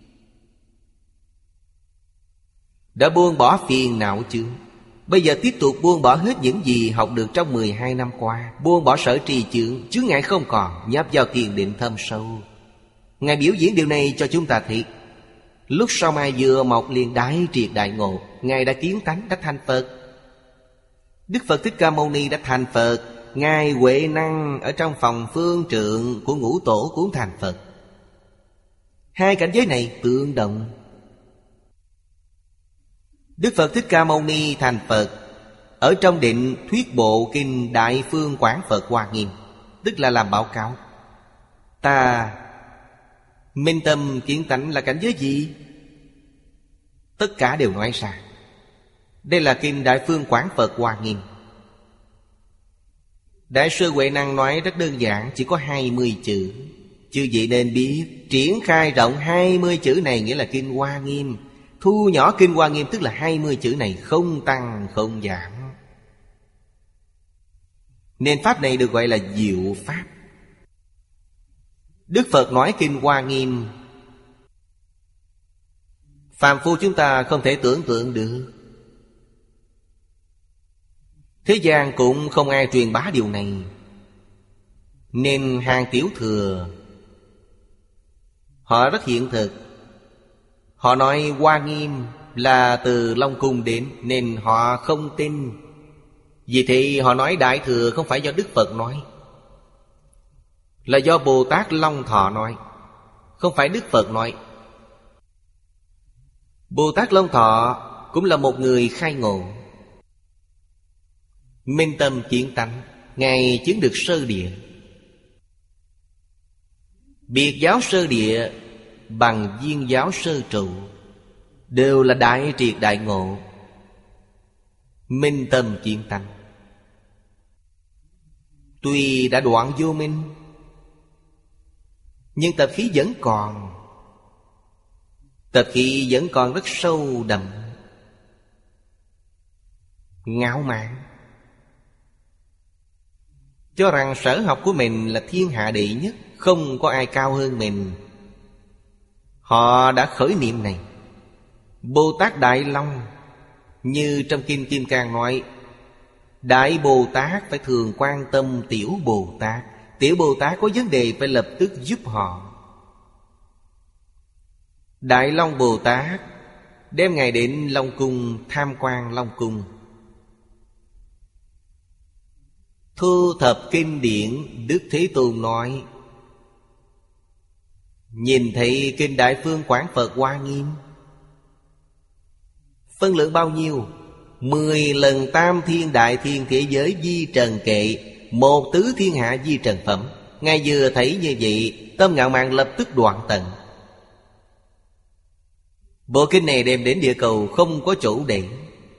Đã buông bỏ phiền não chướng. Bây giờ tiếp tục buông bỏ hết những gì học được trong mười hai năm qua. Buông bỏ sở tri chướng, chướng ngại không còn, nhập vào thiền định thâm sâu. Ngài biểu diễn điều này cho chúng ta thấy. Lúc sau mai vừa mọc liền đại triệt đại ngộ. Ngài đã kiến tánh, đã thành Phật. Đức Phật Thích Ca Mâu Ni đã thành Phật. Ngài Huệ Năng ở trong phòng phương trượng của ngũ tổ cũng thành Phật. Hai cảnh giới này tương đồng. Đức Phật Thích Ca Mâu Ni thành Phật ở trong định thuyết bộ kinh Đại Phương Quảng Phật Hoa Nghiêm, tức là làm báo cáo. Ta minh tâm kiến tánh là cảnh giới gì? Tất cả đều nói ra. Đây là kinh Đại Phương Quảng Phật Hoa Nghiêm. Đại sư Huệ Năng nói rất đơn giản, chỉ có hai mươi chữ. Chư vị nên biết, triển khai rộng hai mươi chữ này nghĩa là kinh Hoa Nghiêm. Thu nhỏ kinh Hoa Nghiêm tức là hai mươi chữ này, không tăng không giảm. Nên pháp này được gọi là diệu pháp. Đức Phật nói kinh Hoa Nghiêm, phàm phu chúng ta không thể tưởng tượng được. Thế gian cũng không ai truyền bá điều này. Nên hàng tiểu thừa họ rất hiện thực. Họ nói Hoa Nghiêm là từ Long Cung đến, nên họ không tin. Vì thế họ nói Đại Thừa không phải do Đức Phật nói, là do Bồ Tát Long Thọ nói, không phải Đức Phật nói. Bồ Tát Long Thọ cũng là một người khai ngộ, minh tâm kiến tánh. Ngài chứng được sơ địa. Biệt giáo sơ địa bằng viên giáo sơ trụ đều là đại triệt đại ngộ. Minh tâm kiến tánh. Tuy đã đoạn vô minh, nhưng tập khí vẫn còn. Tập khí vẫn còn rất sâu đậm, ngạo mạn, cho rằng sở học của mình là thiên hạ đệ nhất, không có ai cao hơn mình. Họ đã khởi niệm này. Bồ Tát Đại Long, như trong Kinh Kim Cang nói, Đại Bồ Tát phải thường quan tâm Tiểu Bồ Tát. Tiểu Bồ Tát có vấn đề phải lập tức giúp họ. Đại Long Bồ Tát đem Ngài đến Long Cung tham quan Long Cung, thu thập kinh điển. Đức Thế Tôn nói, nhìn thấy kinh Đại Phương Quảng Phật Hoa Nghiêm, phân lượng bao nhiêu? Mười lần tam thiên đại thiên thế giới di trần kệ, một tứ thiên hạ di trần phẩm. Ngài vừa thấy như vậy, tâm ngạo mạn lập tức đoạn tận. Bộ kinh này đem đến địa cầu không có chỗ để.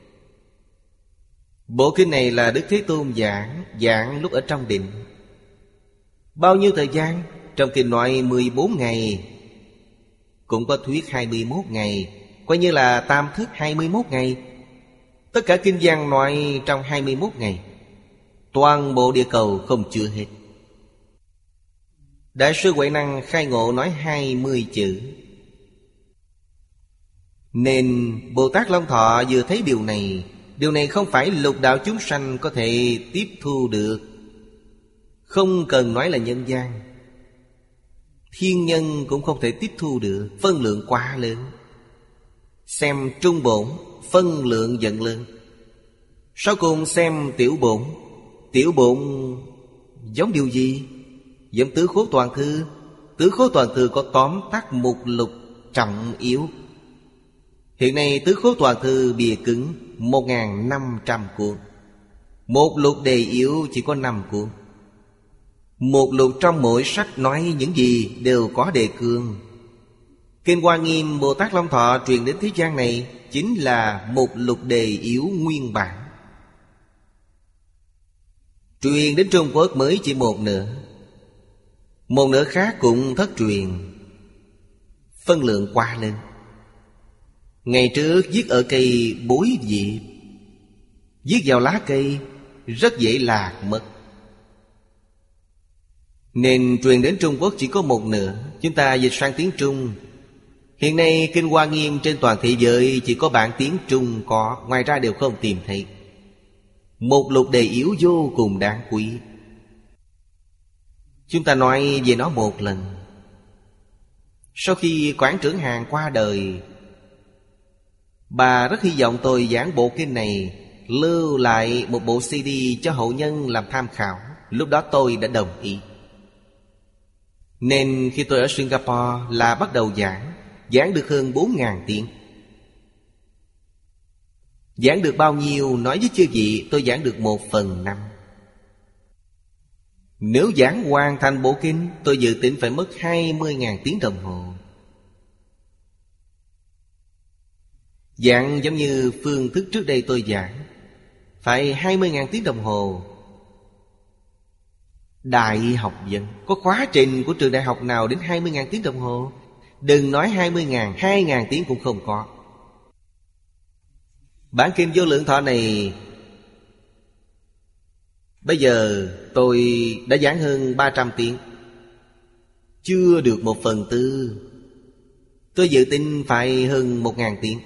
Bộ kinh này là Đức Thế Tôn giảng, giảng lúc ở trong định. Bao nhiêu thời gian? Trong kinh nói mười bốn ngày, cũng có thuyết hai mươi mốt ngày, coi như là tam thức hai mươi mốt ngày. Tất cả kinh văn nói trong hai mươi mốt ngày. Toàn bộ địa cầu không chứa hết. Đại sư Huệ Năng khai ngộ nói hai mươi chữ. Nên Bồ Tát Long Thọ vừa thấy điều này, điều này không phải lục đạo chúng sanh có thể tiếp thu được. Không cần nói là nhân gian, thiên nhân cũng không thể tiếp thu được. Phân lượng quá lớn. Xem trung bổn, phân lượng giận lớn. Sau cùng xem tiểu bổn. Tiểu bổn giống điều gì? Giống Tứ Khố Toàn Thư. Tứ Khố Toàn Thư có tóm tắt mục lục trọng yếu. Hiện nay Tứ Khố Toàn Thư bìa cứng một nghìn năm trăm cuốn, một lục đề yếu chỉ có năm cuốn. Một lục trong mỗi sách nói những gì đều có đề cương. Kinh Hoa Nghiêm Bồ Tát Long Thọ truyền đến thế gian này chính là một lục đề yếu nguyên bản. Truyền đến Trung Quốc mới chỉ một nửa, một nửa khác cũng thất truyền. Phân lượng quá lên. Ngày trước viết ở cây bối diệp, viết vào lá cây rất dễ lạc mất. Nên truyền đến Trung Quốc chỉ có một nửa. Chúng ta dịch sang tiếng Trung. Hiện nay Kinh Hoa Nghiêm trên toàn thế giới chỉ có bản tiếng Trung có, ngoài ra đều không tìm thấy. Một lục đề yếu vô cùng đáng quý. Chúng ta nói về nó một lần. Sau khi Quảng Trưởng Hàn qua đời, bà rất hy vọng tôi giảng bộ kinh này, lưu lại một bộ xê đê cho hậu nhân làm tham khảo. Lúc đó tôi đã đồng ý. Nên khi tôi ở Singapore là bắt đầu giảng. Giảng được hơn bốn nghìn tiếng. Giảng được bao nhiêu nói với chư vị, tôi giảng được một phần năm. Nếu giảng hoàn thành bộ kinh, tôi dự tính phải mất hai mươi nghìn tiếng đồng hồ. Giảng giống như phương thức trước đây tôi giảng, phải hai mươi nghìn tiếng đồng hồ. Đại học dân, có khóa trình của trường đại học nào đến hai mươi nghìn tiếng đồng hồ? Đừng nói hai mươi nghìn, hai nghìn tiếng cũng không có. Bản kinh Vô Lượng Thọ này, bây giờ tôi đã giảng hơn ba trăm tiếng, chưa được một phần tư. Tôi dự tính phải hơn một nghìn tiếng.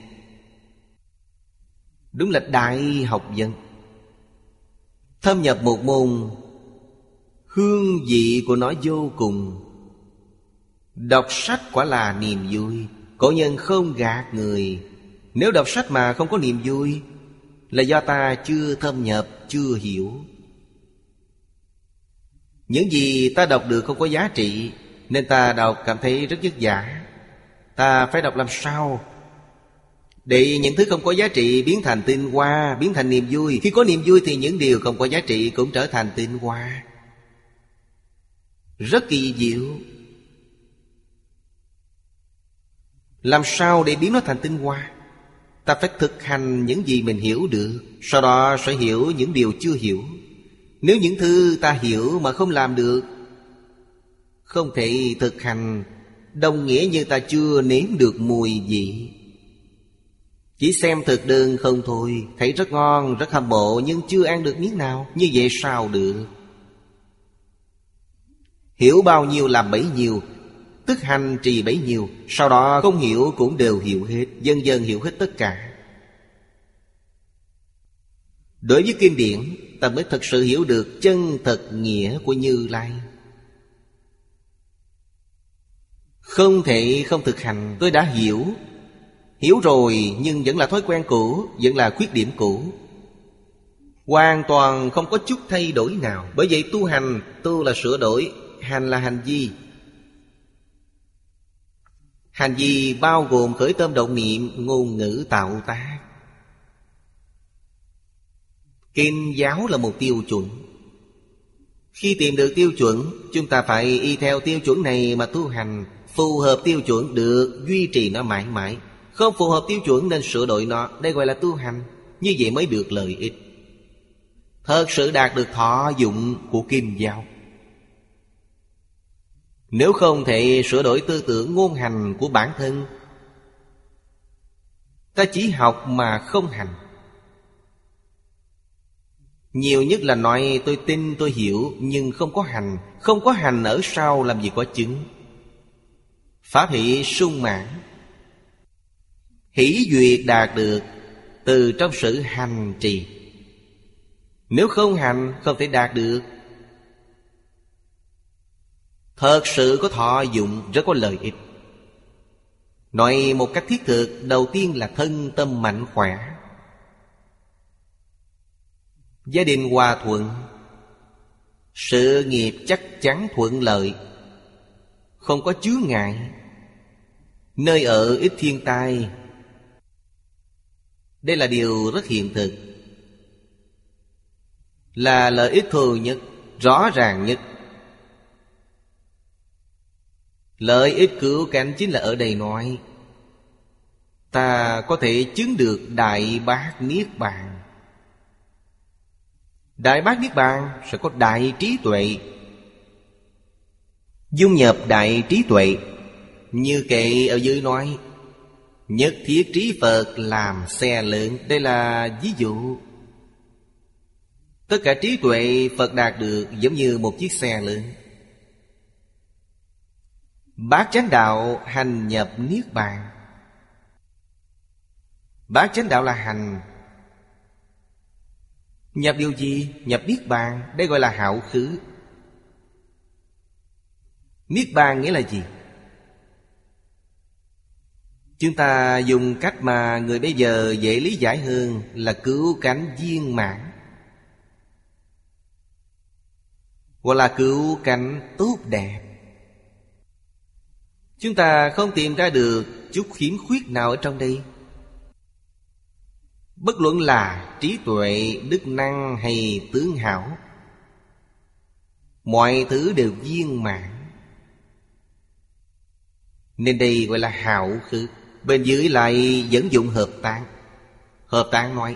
Đúng là đại học dân. Thâm nhập một môn, hương vị của nó vô cùng. Đọc sách quả là niềm vui. Cổ nhân không gạt người. Nếu đọc sách mà không có niềm vui, là do ta chưa thâm nhập, chưa hiểu. Những gì ta đọc được không có giá trị, nên ta đọc cảm thấy rất vất vả. Ta phải đọc làm sao để những thứ không có giá trị biến thành tinh hoa, biến thành niềm vui. Khi có niềm vui thì những điều không có giá trị cũng trở thành tinh hoa. Rất kỳ diệu. Làm sao để biến nó thành tinh hoa? Ta phải thực hành những gì mình hiểu được, sau đó sẽ hiểu những điều chưa hiểu. Nếu những thứ ta hiểu mà không làm được, không thể thực hành, đồng nghĩa như ta chưa nếm được mùi vị. Chỉ xem thực đơn không thôi, thấy rất ngon, rất hâm mộ, nhưng chưa ăn được miếng nào. Như vậy sao được? Hiểu bao nhiêu làm bấy nhiêu, tức hành trì bấy nhiêu. Sau đó không hiểu cũng đều hiểu hết, dần dần hiểu hết tất cả. Đối với kinh điển, ta mới thật sự hiểu được chân thật nghĩa của Như Lai. Không thể không thực hành. Tôi đã hiểu, hiểu rồi nhưng vẫn là thói quen cũ, vẫn là khuyết điểm cũ, hoàn toàn không có chút thay đổi nào. Bởi vậy tu hành, tu là sửa đổi, hành là hành vi. Hành vi bao gồm khởi tâm động niệm, ngôn ngữ tạo tác. Kinh giáo là một tiêu chuẩn. Khi tìm được tiêu chuẩn, chúng ta phải y theo tiêu chuẩn này mà tu hành. Phù hợp tiêu chuẩn được, duy trì nó mãi mãi. Không phù hợp tiêu chuẩn nên sửa đổi nó. Đây gọi là tu hành. Như vậy mới được lợi ích, thật sự đạt được thọ dụng của kinh giáo. Nếu không thể sửa đổi tư tưởng ngôn hành của bản thân, ta chỉ học mà không hành. Nhiều nhất là nói tôi tin tôi hiểu, nhưng không có hành. Không có hành ở sau làm gì có chứng. Pháp hỷ sung mãn, hỷ duyệt đạt được từ trong sự hành trì. Nếu không hành không thể đạt được. Thật sự có thọ dụng, rất có lợi ích. Nói một cách thiết thực, đầu tiên là thân tâm mạnh khỏe, gia đình hòa thuận, sự nghiệp chắc chắn thuận lợi, không có chướng ngại, nơi ở ít thiên tai. Đây là điều rất hiện thực, là lợi ích thường nhất, rõ ràng nhất. Lợi ích cứu cánh chính là ở đây nói ta có thể chứng được Đại Bát Niết Bàn. Đại Bát Niết Bàn sẽ có đại trí tuệ, dung nhập đại trí tuệ. Như kệ ở dưới nói nhất thiết trí Phật làm xe lớn. Đây là ví dụ. Tất cả trí tuệ Phật đạt được giống như một chiếc xe lớn. Bát chánh đạo hành nhập Niết Bàn. Bát chánh đạo là hành. Nhập điều gì? Nhập Niết Bàn. Đây gọi là hạo khứ. Niết Bàn nghĩa là gì? Chúng ta dùng cách mà người bây giờ dễ lý giải hơn là cứu cánh viên mãn, hoặc là cứu cánh tốt đẹp. Chúng ta không tìm ra được chút khiếm khuyết nào ở trong đây. Bất luận là trí tuệ, đức năng hay tướng hảo, mọi thứ đều viên mãn. Nên đây gọi là hạo khứ. Bên dưới lại dẫn dụng hợp tạng. Hợp tạng nói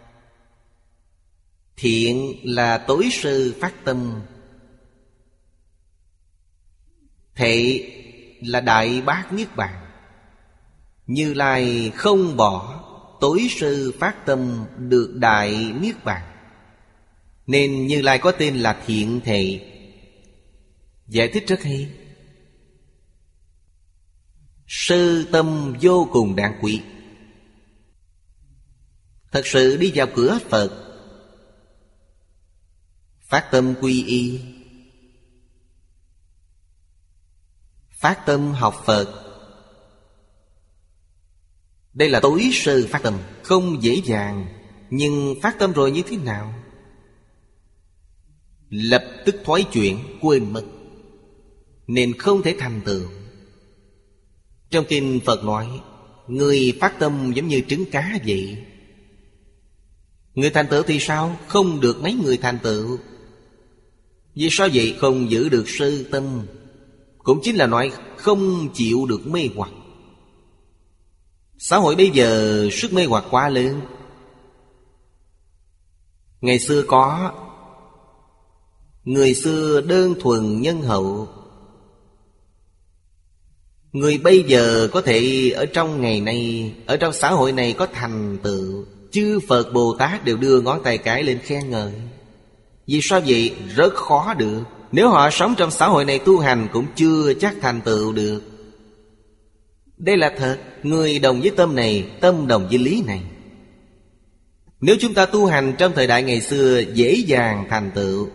thiện là tối sư phát tâm, thệ là Đại Bát Niết Bàn. Như Lai không bỏ tối sư phát tâm được Đại Niết Bàn, nên Như Lai có tên là Thiện Thệ. Giải thích rất hay. Sư tâm vô cùng đáng quý. Thật sự đi vào cửa Phật, phát tâm quy y, phát tâm học Phật. Đây là tối sư phát tâm, không dễ dàng. Nhưng phát tâm rồi như thế nào? Lập tức thoái chuyển, quên mất, nên không thể thành tựu. Trong kinh Phật nói người phát tâm giống như trứng cá vậy. Người thành tựu thì sao? Không được mấy người thành tựu. Vì sao vậy? Không giữ được sư tâm. Cũng chính là nói không chịu được mê hoặc. Xã hội bây giờ sức mê hoặc quá lớn. Ngày xưa có, người xưa đơn thuần nhân hậu. Người bây giờ có thể ở trong ngày nay, ở trong xã hội này có thành tựu, chư Phật Bồ Tát đều đưa ngón tay cái lên khen ngợi. Vì sao vậy? Rất khó được. Nếu họ sống trong xã hội này tu hành cũng chưa chắc thành tựu được. Đây là thật. Người đồng với tâm này, tâm đồng với lý này. Nếu chúng ta tu hành trong thời đại ngày xưa dễ dàng thành tựu.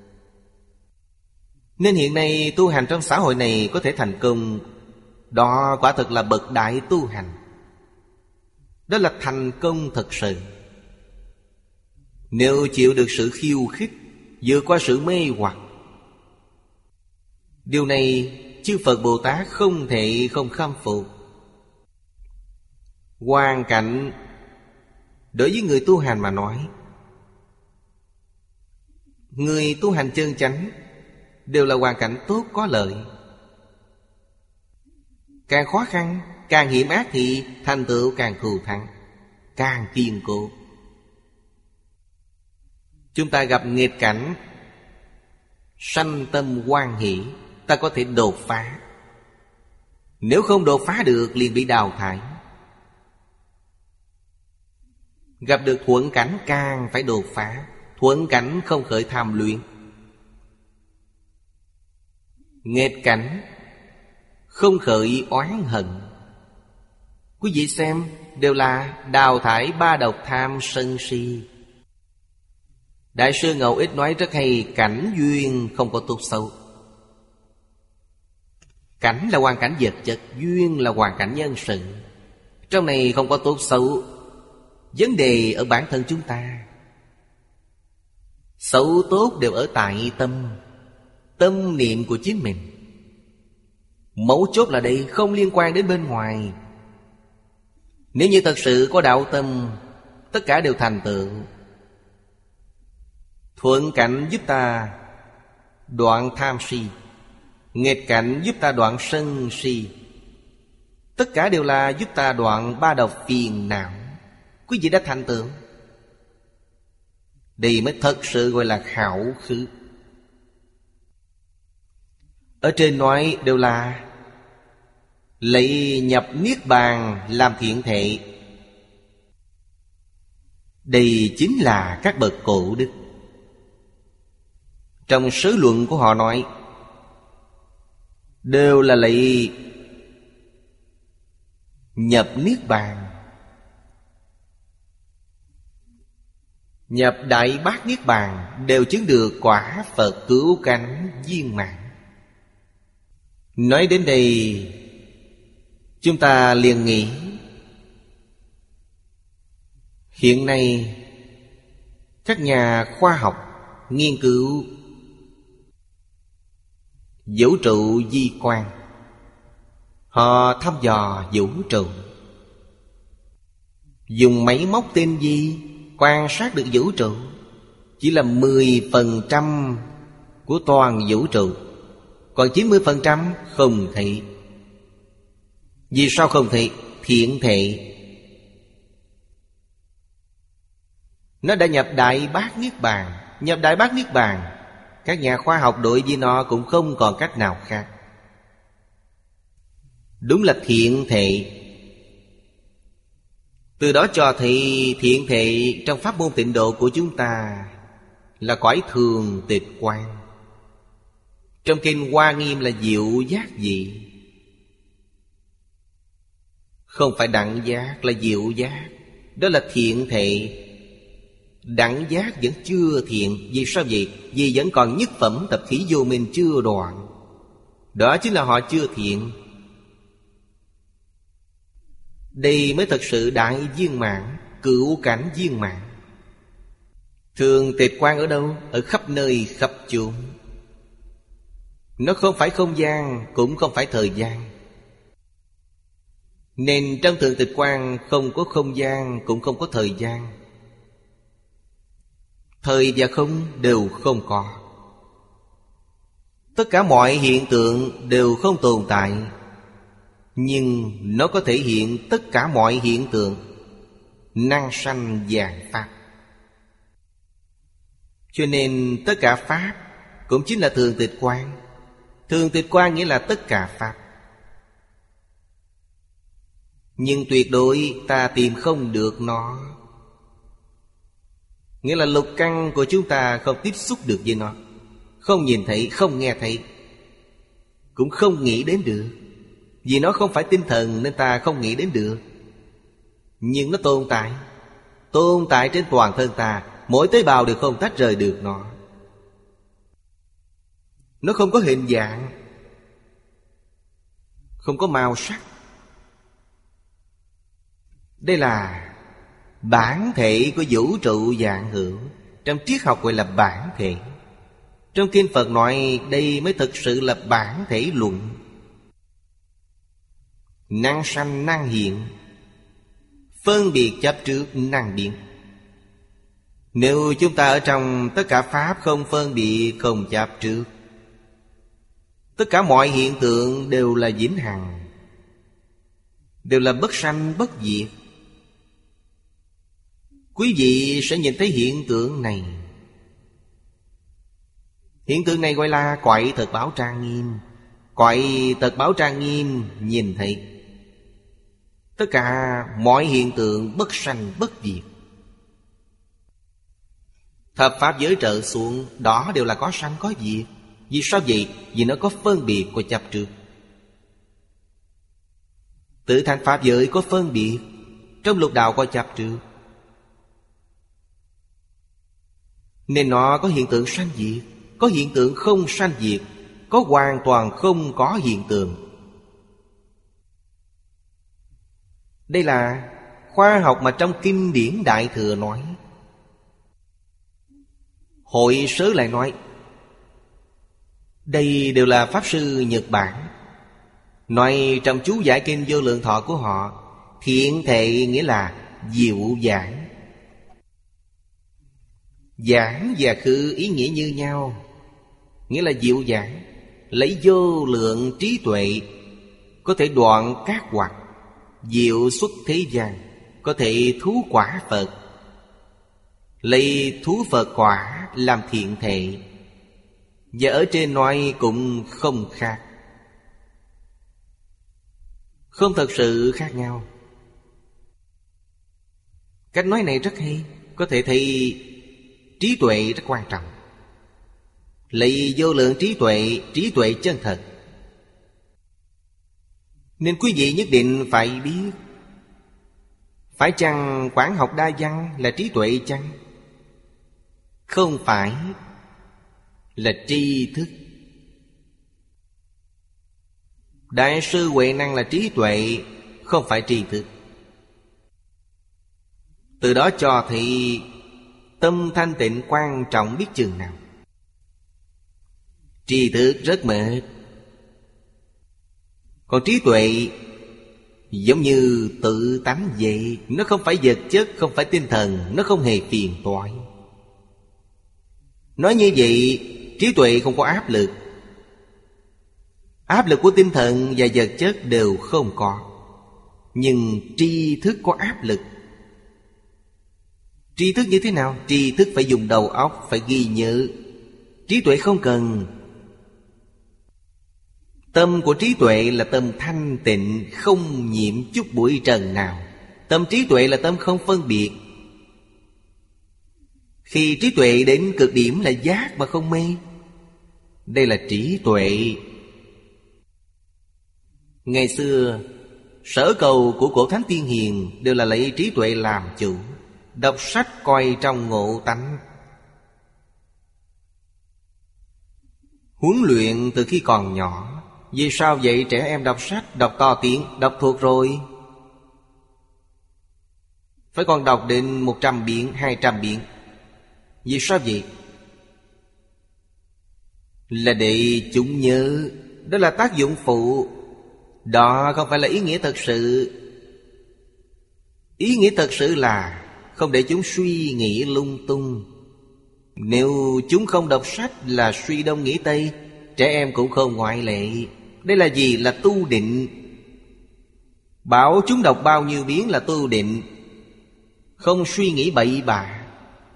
Nên hiện nay tu hành trong xã hội này có thể thành công. Đó quả thực là bậc đại tu hành. Đó là thành công thật sự. Nếu chịu được sự khiêu khích, vượt qua sự mê hoặc, điều này chư Phật Bồ Tát không thể không khâm phục. Hoàn cảnh đối với người tu hành mà nói, người tu hành chân chánh đều là hoàn cảnh tốt có lợi. Càng khó khăn, càng hiểm ác thì thành tựu càng thù thắng, càng kiên cố. Chúng ta gặp nghịch cảnh, sanh tâm hoan hỷ, ta có thể đột phá. Nếu không đột phá được liền bị đào thải. Gặp được thuận cảnh càng phải đột phá. Thuận cảnh không khởi tham luyện. Nghịch cảnh không khởi oán hận. Quý vị xem, đều là đào thải ba độc tham sân si. Đại sư Ngẫu Ích nói rất hay, cảnh duyên không có tốt xấu. Cảnh là hoàn cảnh vật chất, duyên là hoàn cảnh nhân sự. Trong này không có tốt xấu. Vấn đề ở bản thân chúng ta. Xấu tốt đều ở tại tâm, tâm niệm của chính mình. Mấu chốt là đây, không liên quan đến bên ngoài. Nếu như thật sự có đạo tâm, tất cả đều thành tựu. Thuận cảnh giúp ta đoạn tham si, nghịch cảnh giúp ta đoạn sân si. Tất cả đều là giúp ta đoạn ba độc phiền não. Quý vị đã thành tựu. Đây mới thật sự gọi là khảo khứ. Ở trên nói đều là lấy nhập niết bàn làm thiện thệ. Đây chính là các bậc cổ đức. Trong sớ luận của họ nói đều là lấy nhập niết bàn, nhập đại bát niết bàn, đều chứng được quả Phật cứu cánh viên mãn. Nói đến đây, chúng ta liền nghĩ hiện nay các nhà khoa học nghiên cứu vũ trụ vi quan, họ thăm dò vũ trụ, dùng máy móc tinh vi quan sát được vũ trụ. Chỉ là mười phần trăm của toàn vũ trụ, còn chín mươi phần trăm không thể. Vì sao không thể? Thiện thể. Nó đã nhập đại bát niết bàn. Nhập đại bát niết bàn, các nhà khoa học đối với nó cũng không còn cách nào khác. Đúng là thiện thể. Từ đó cho thấy thiện thể trong pháp môn tịnh độ của chúng ta là cõi thường tịch quan. Trong kinh Hoa Nghiêm là diệu giác dị, không phải đẳng giác, là diệu giác. Đó là thiện thể. Đẳng giác vẫn chưa thiện. Vì sao vậy? Vì vẫn còn nhất phẩm tập khí vô minh chưa đoạn. Đó chính là họ chưa thiện. Đây mới thật sự đại viên mãn, cửu cảnh viên mãn. Thường tịch quan ở đâu? Ở khắp nơi khắp chốn. Nó không phải không gian, cũng không phải thời gian. Nên trong thường tịch quan không có không gian, cũng không có thời gian. Thời và không đều không có. Tất cả mọi hiện tượng đều không tồn tại. Nhưng nó có thể hiện tất cả mọi hiện tượng, năng sanh vạn pháp. Cho nên tất cả pháp cũng chính là thường tịch quang. Thường tịch quang nghĩa là tất cả pháp. Nhưng tuyệt đối ta tìm không được nó. Nghĩa là lục căn của chúng ta không tiếp xúc được với nó, không nhìn thấy, không nghe thấy, cũng không nghĩ đến được. Vì nó không phải tinh thần nên ta không nghĩ đến được. Nhưng nó tồn tại, tồn tại trên toàn thân ta. Mỗi tế bào đều không tách rời được nó. Nó không có hình dạng, không có màu sắc. Đây là bản thể của vũ trụ vạn hữu. Trong triết học gọi là bản thể. Trong kinh Phật nói đây mới thực sự là bản thể luận. Năng sanh năng hiện, phân biệt chấp trước năng biến. Nếu chúng ta ở trong tất cả pháp không phân biệt, không chấp trước, tất cả mọi hiện tượng đều là vĩnh hằng, đều là bất sanh bất diệt. Quý vị sẽ nhìn thấy hiện tượng này. Hiện tượng này gọi là quậy thật báo trang nghiêm. Quậy thật báo trang nghiêm nhìn thấy tất cả mọi hiện tượng bất sanh bất diệt. Thập pháp giới trở xuống, đó đều là có sanh có diệt. Vì sao vậy? Vì nó có phân biệt của chấp trước. Tự thành pháp giới có phân biệt, trong lục đạo có chấp trước, nên nó có hiện tượng sanh diệt, có hiện tượng không sanh diệt, có hoàn toàn không có hiện tượng. Đây là khoa học mà trong kinh điển Đại Thừa nói. Hội Sớ lại nói. Đây đều là Pháp Sư Nhật Bản nói trong chú giải kinh Vô Lượng Thọ của họ. Thiện thệ nghĩa là diệu giảng. Giảng và khứ ý nghĩa như nhau, nghĩa là diệu giảng. Lấy vô lượng trí tuệ có thể đoạn các hoặc, diệu xuất thế gian, có thể thú quả Phật. Lấy thú Phật quả làm thiện thệ. Và ở trên nói cũng không khác, không thật sự khác nhau. Cách nói này rất hay, có thể thấy trí tuệ rất quan trọng. Lấy vô lượng trí tuệ, trí tuệ chân thật. Nên quý vị nhất định phải biết, phải chăng quán học đa văn là trí tuệ chăng? Không phải, là tri thức. Đại sư Huệ Năng là trí tuệ, không phải tri thức. Từ đó cho thấy tâm thanh tịnh quan trọng biết chừng nào. Tri thức rất mệt, còn trí tuệ giống như tự tánh vậy. Nó không phải vật chất, không phải tinh thần, nó không hề phiền toái. Nói như vậy, trí tuệ không có áp lực. Áp lực của tinh thần và vật chất đều không có. Nhưng tri thức có áp lực. Tri thức như thế nào? Tri thức phải dùng đầu óc, phải ghi nhớ. Trí tuệ không cần. Tâm của trí tuệ là tâm thanh tịnh, không nhiễm chút bụi trần nào. Tâm trí tuệ là tâm không phân biệt. Khi trí tuệ đến cực điểm là giác mà không mê. Đây là trí tuệ. Ngày xưa, sở cầu của cổ thánh tiên hiền đều là lấy trí tuệ làm chủ. Đọc sách coi trong ngộ tánh. Huấn luyện từ khi còn nhỏ. Vì sao vậy? Trẻ em đọc sách, đọc to tiếng, đọc thuộc rồi, phải còn đọc đến một trăm biến, hai trăm biến. Vì sao vậy? Là để chúng nhớ. Đó là tác dụng phụ. Đó không phải là ý nghĩa thật sự. Ý nghĩa thật sự là không để chúng suy nghĩ lung tung. Nếu chúng không đọc sách là suy đông nghĩ tây. Trẻ em cũng không ngoại lệ. Đây là gì? Là tu định. Bảo chúng đọc bao nhiêu biến là tu định, không suy nghĩ bậy bạ.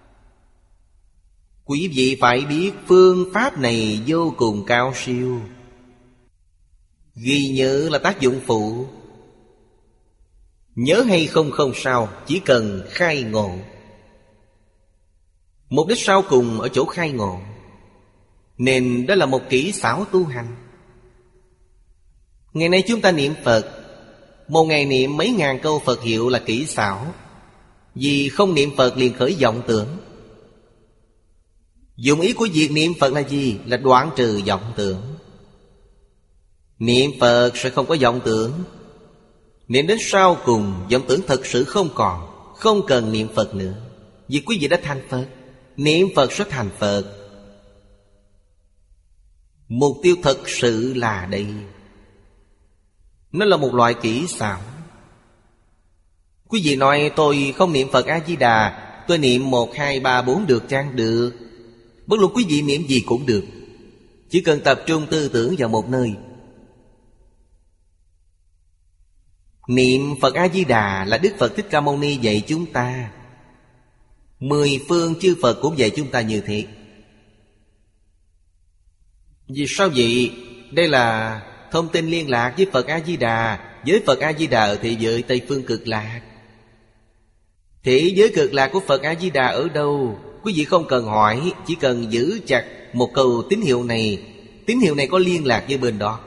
Quý vị phải biết phương pháp này vô cùng cao siêu. Ghi nhớ là tác dụng phụ. Nhớ hay không không sao, chỉ cần khai ngộ. Mục đích sau cùng ở chỗ khai ngộ. Nên đó là một kỹ xảo tu hành. Ngày nay chúng ta niệm Phật, một ngày niệm mấy ngàn câu Phật hiệu là kỹ xảo. Vì không niệm Phật liền khởi vọng tưởng. Dụng ý của việc niệm Phật là gì? Là đoạn trừ vọng tưởng. Niệm Phật sẽ không có vọng tưởng. Niệm đến sau cùng vọng tưởng thật sự không còn, không cần niệm Phật nữa. Vì quý vị đã thành Phật. Niệm Phật sẽ thành Phật. Mục tiêu thật sự là đây. Nó là một loại kỹ xảo. Quý vị nói tôi không niệm Phật A-di-đà, tôi niệm một, hai, ba, bốn được chăng? Được. Bất luận quý vị niệm gì cũng được. Chỉ cần tập trung tư tưởng vào một nơi. Niệm Phật A-di-đà là Đức Phật Thích Ca Mâu Ni dạy chúng ta. Mười phương chư Phật cũng dạy chúng ta như thế. Vì sao vậy? Đây là thông tin liên lạc với Phật A-di-đà, với Phật A-di-đà ở thế giới Tây Phương Cực Lạc. Thế giới Cực Lạc của Phật A-di-đà ở đâu? Quý vị không cần hỏi, chỉ cần giữ chặt một câu tín hiệu này. Tín hiệu này có liên lạc với bên đó.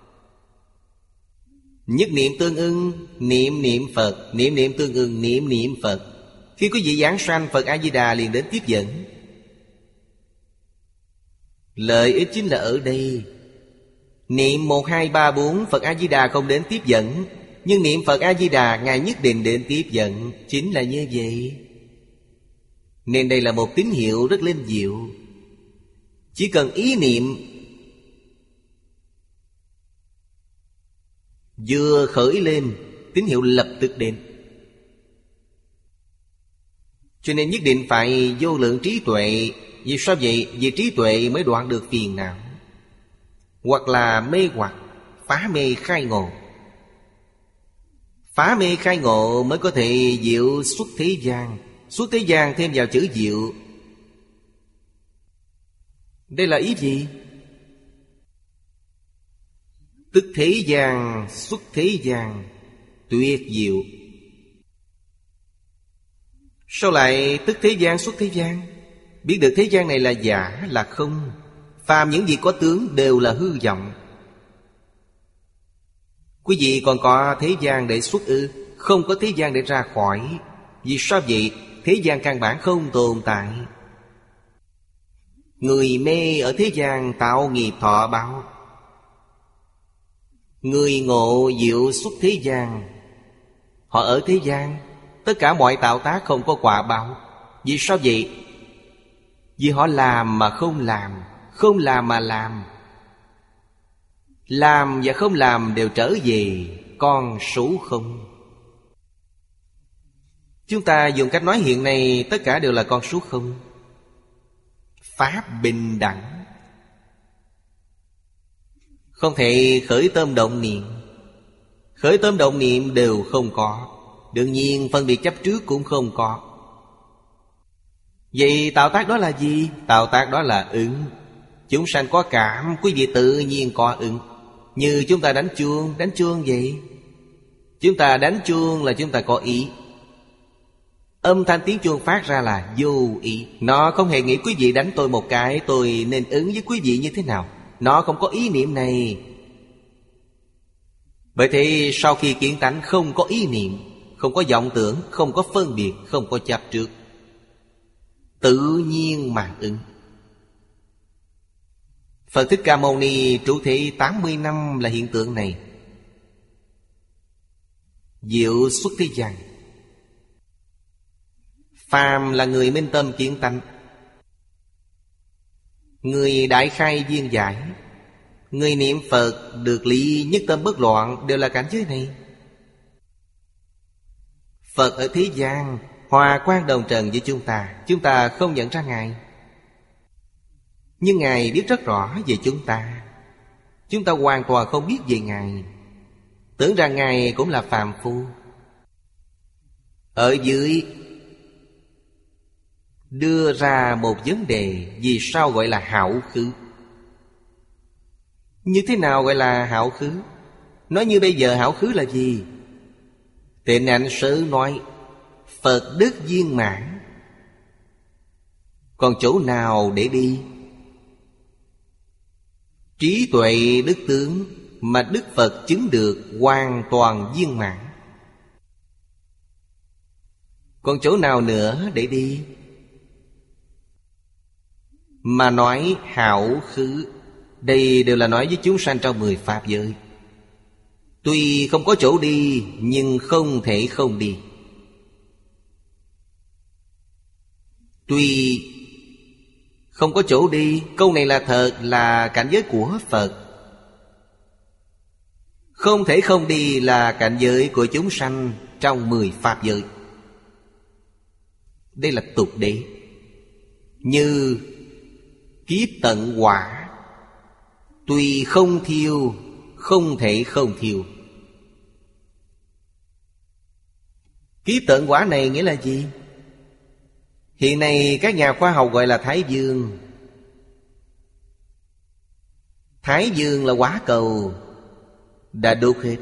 Nhất niệm tương ưng, niệm niệm Phật, niệm niệm tương ưng, niệm niệm Phật. Khi quý vị giảng sanh, Phật A-di-đà liền đến tiếp dẫn. Lợi ích chính là ở đây. Niệm một, hai, ba, bốn Phật A-di-đà không đến tiếp dẫn, nhưng niệm Phật A-di-đà Ngài nhất định đến tiếp dẫn. Chính là như vậy. Nên đây là một tín hiệu rất linh diệu. Chỉ cần ý niệm vừa khởi lên, tín hiệu lập tức đến. Cho nên nhất định phải vô lượng trí tuệ. Vì sao vậy? Vì trí tuệ mới đoạn được phiền não, hoặc là mê hoặc, phá mê khai ngộ. Phá mê khai ngộ mới có thể diệu xuất thế gian. Xuất thế gian thêm vào chữ diệu. Đây là ý gì? Tức thế gian, xuất thế gian, tuyệt diệu. Sao lại tức thế gian, xuất thế gian? Biết được thế gian này là giả, là không. Phàm những gì có tướng đều là hư vọng. Quý vị còn có thế gian để xuất ư? Không có thế gian để ra khỏi. Vì sao vậy? Thế gian căn bản không tồn tại. Người mê ở thế gian tạo nghiệp thọ báo. Người ngộ diệu xuất thế gian. Họ ở thế gian, tất cả mọi tạo tác không có quả báo. Vì sao vậy? Vì họ làm mà không làm, không làm mà làm. Làm và không làm đều trở về con số không. Chúng ta dùng cách nói hiện nay, tất cả đều là con số không. Pháp bình đẳng, không thể khởi tâm động niệm. Khởi tâm động niệm đều không có. Đương nhiên phân biệt chấp trước cũng không có. Vậy tạo tác đó là gì? Tạo tác đó là ứng. Chúng sanh có cảm, quý vị tự nhiên có ứng. Như chúng ta đánh chuông, đánh chuông vậy. Chúng ta đánh chuông là chúng ta có ý. Âm thanh tiếng chuông phát ra là vô ý. Nó không hề nghĩ quý vị đánh tôi một cái, tôi nên ứng với quý vị như thế nào. Nó không có ý niệm này. Bởi thế sau khi kiến tánh không có ý niệm, không có vọng tưởng, không có phân biệt, không có chấp trước, tự nhiên mà ứng. Phật Thích Ca Mâu Ni trụ thế tám mươi năm là hiện tượng này. Diệu xuất thế gian. Phàm là người minh tâm kiến tánh, người đại khai viên giải, người niệm Phật được lý nhất tâm bất loạn, đều là cảnh giới này. Phật ở thế gian hòa quang đồng trần với chúng ta, chúng ta không nhận ra Ngài, nhưng Ngài biết rất rõ về chúng ta. Chúng ta hoàn toàn không biết về Ngài. Tưởng rằng Ngài cũng là phàm phu. Ở dưới đưa ra một vấn đề: vì sao gọi là hảo khứ? Như thế nào gọi là hảo khứ? Nói như bây giờ hảo khứ là gì? Tịnh Ảnh Sớ nói Phật đức viên mãn. Còn chỗ nào để đi? Trí tuệ đức tướng mà Đức Phật chứng được hoàn toàn viên mãn. Còn chỗ nào nữa để đi? Mà nói hảo khứ, đây đều là nói với chúng sanh trong mười pháp giới. Tuy không có chỗ đi, nhưng không thể không đi. Tuy không có chỗ đi, câu này là thật, là cảnh giới của Phật. Không thể không đi là cảnh giới của chúng sanh trong mười pháp giới. Đây là tục đế. Như kiếp tận quả, tuy không thiêu, không thể không thiêu. Kiếp tận quả này nghĩa là gì? Hiện nay các nhà khoa học gọi là Thái Dương. Thái Dương là quả cầu đã đốt hết.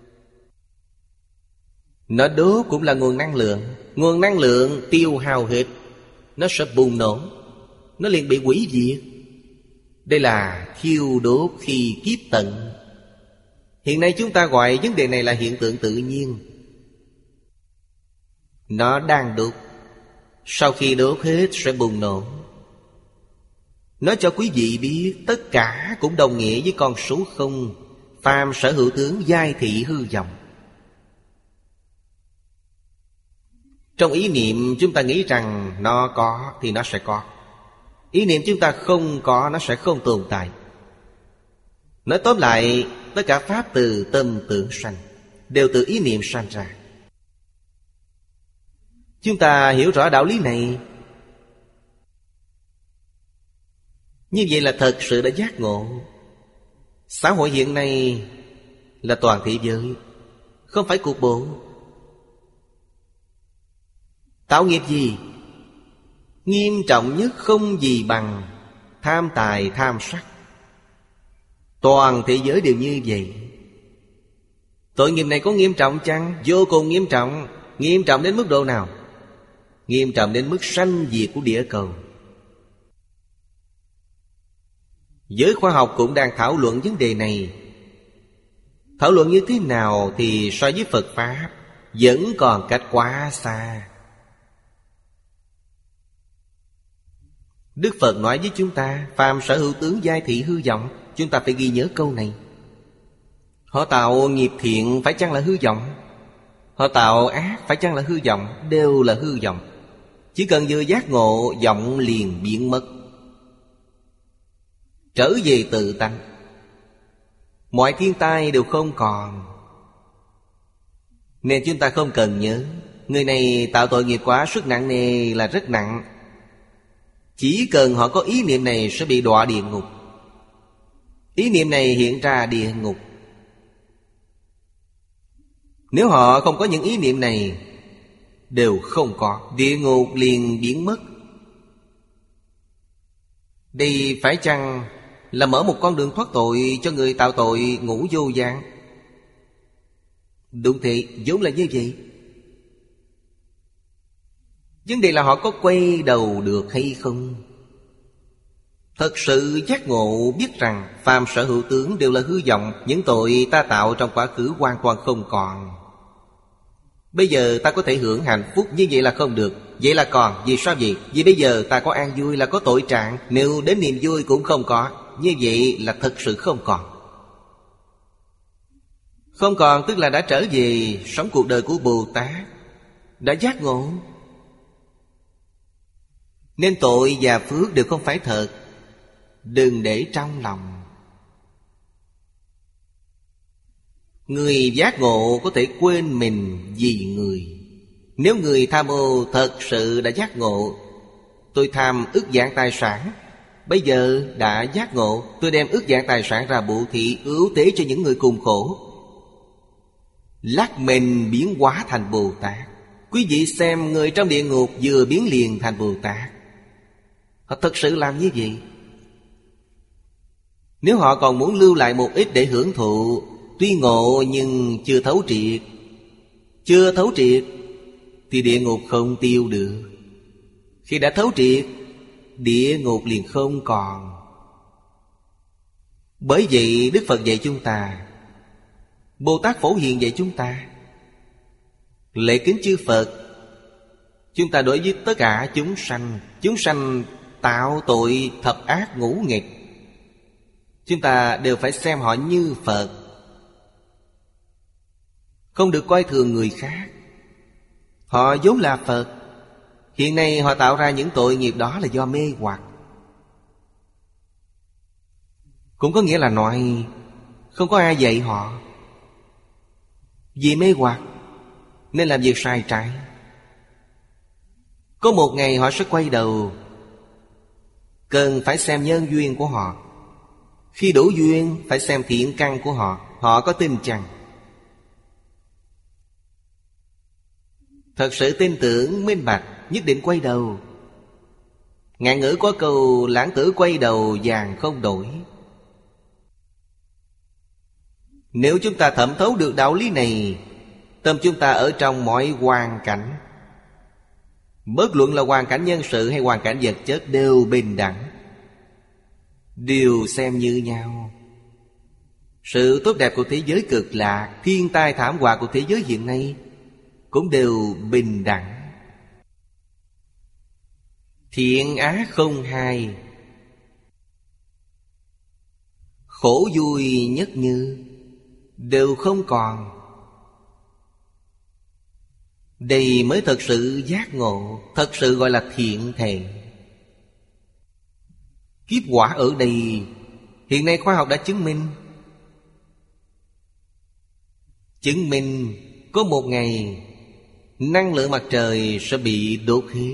Nó đốt cũng là nguồn năng lượng. Nguồn năng lượng tiêu hao hết, nó sẽ bùng nổ, nó liền bị hủy diệt. Đây là thiêu đốt khi kiếp tận. Hiện nay chúng ta gọi vấn đề này là hiện tượng tự nhiên. Nó đang đốt, sau khi đốt hết sẽ bùng nổ. Nói cho quý vị biết, tất cả cũng đồng nghĩa với con số không. Phàm sở hữu tướng, giai thị hư vọng. Trong ý niệm chúng ta nghĩ rằng nó có thì nó sẽ có. Ý niệm chúng ta không có, nó sẽ không tồn tại. Nói tóm lại, tất cả pháp từ tâm tưởng sanh, đều từ ý niệm sanh ra. Chúng ta hiểu rõ đạo lý này, như vậy là thật sự đã giác ngộ. Xã hội hiện nay là toàn thế giới, không phải cục bộ. Tạo nghiệp gì? Nghiêm trọng nhất không gì bằng tham tài tham sắc. Toàn thế giới đều như vậy. Tội nghiệp này có nghiêm trọng chăng? Vô cùng nghiêm trọng. Nghiêm trọng đến mức độ nào? Nghiêm trọng đến mức sanh diệt của địa cầu. Giới khoa học cũng đang thảo luận vấn đề này. Thảo luận như thế nào thì so với Phật Pháp vẫn còn cách quá xa. Đức Phật nói với chúng ta, phàm sở hữu tướng, giai thị hư vọng. Chúng ta phải ghi nhớ câu này. Họ tạo nghiệp thiện phải chăng là hư vọng? Họ tạo ác phải chăng là hư vọng? Đều là hư vọng. Chỉ cần vừa giác ngộ, vọng liền biến mất, trở về tự tánh. Mọi thiên tai đều không còn. Nên chúng ta không cần nhớ người này tạo tội nghiệp quá sức nặng nề là rất nặng. Chỉ cần họ có ý niệm này sẽ bị đọa địa ngục. Ý niệm này hiện ra địa ngục. Nếu họ không có những ý niệm này, đều không có, địa ngục liền biến mất. Đây phải chăng là mở một con đường thoát tội cho người tạo tội ngũ vô gián? Đúng thế, vốn là như vậy. Vấn đề là họ có quay đầu được hay không? Thật sự giác ngộ biết rằng phàm sở hữu tướng đều là hư vọng. Những tội ta tạo trong quá khứ hoàn toàn không còn. Bây giờ ta có thể hưởng hạnh phúc, như vậy là không được. Vậy là còn, vì sao vậy? Vì bây giờ ta có an vui là có tội trạng. Nếu đến niềm vui cũng không có, như vậy là thật sự không còn. Không còn tức là đã trở về sống cuộc đời của Bồ Tát, đã giác ngộ. Nên tội và phước đều không phải thật. Đừng để trong lòng. Người giác ngộ có thể quên mình vì người. Nếu người tham ô thật sự đã giác ngộ, tôi tham ức vạn tài sản, bây giờ đã giác ngộ, tôi đem ức vạn tài sản ra bố thí ưu tế cho những người cùng khổ. lắc mình biến hóa thành Bồ Tát. Quý vị xem người trong địa ngục vừa biến liền thành Bồ Tát. Họ thật sự làm như vậy. Nếu họ còn muốn lưu lại một ít để hưởng thụ, tuy ngộ nhưng chưa thấu triệt, chưa thấu triệt thì địa ngục không tiêu được. Khi đã thấu triệt, địa ngục liền không còn. Bởi vậy Đức Phật dạy chúng ta, Bồ Tát Phổ Hiền dạy chúng ta, lễ kính chư Phật. Chúng ta đối với tất cả chúng sanh, chúng sanh tạo tội thập ác ngũ nghịch, chúng ta đều phải xem họ như Phật, không được coi thường người khác. Họ vốn là Phật. Hiện nay họ tạo ra những tội nghiệp đó là do mê hoặc. Cũng có nghĩa là nói không có ai dạy họ. Vì mê hoặc nên làm việc sai trái. Có một ngày họ sẽ quay đầu. Cần phải xem nhân duyên của họ. Khi đủ duyên phải xem thiện căn của họ. Họ có tin chăng? Thật sự tin tưởng minh bạch, nhất định quay đầu. Ngạn ngữ có câu lãng tử quay đầu vàng không đổi. Nếu chúng ta thẩm thấu được đạo lý này, tâm chúng ta ở trong mọi hoàn cảnh, bất luận là hoàn cảnh nhân sự hay hoàn cảnh vật chất, đều bình đẳng, đều xem như nhau. Sự tốt đẹp của thế giới cực lạc, thiên tai thảm họa của thế giới hiện nay cũng đều bình đẳng. Thiện ác không hai, khổ vui nhất như, đều không còn. Đây mới thật sự giác ngộ, thật sự gọi là thiện thể. Kiếp quả ở đây, hiện nay khoa học đã chứng minh. Chứng minh có một ngày năng lượng mặt trời sẽ bị đốt hết.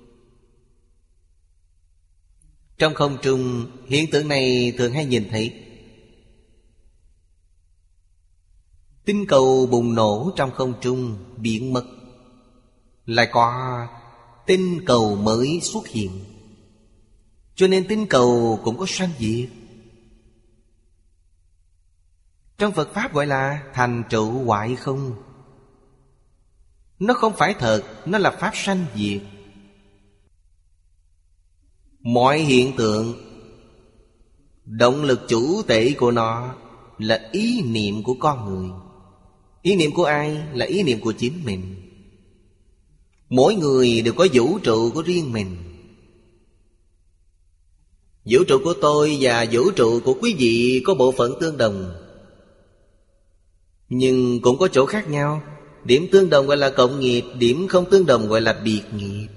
Trong không trung, hiện tượng này thường hay nhìn thấy. Tinh cầu bùng nổ trong không trung biến mất, lại có tinh cầu mới xuất hiện. Cho nên tinh cầu cũng có sanh diệt. Trong Phật Pháp gọi là thành trụ hoại không. Nó không phải thật, nó là Pháp sanh diệt. Mọi hiện tượng, động lực chủ tể của nó là ý niệm của con người. Ý niệm của ai? Là ý niệm của chính mình. Mỗi người đều có vũ trụ của riêng mình. Vũ trụ của tôi và vũ trụ của quý vị có bộ phận tương đồng, nhưng cũng có chỗ khác nhau. Điểm tương đồng gọi là cộng nghiệp, điểm không tương đồng gọi là biệt nghiệp.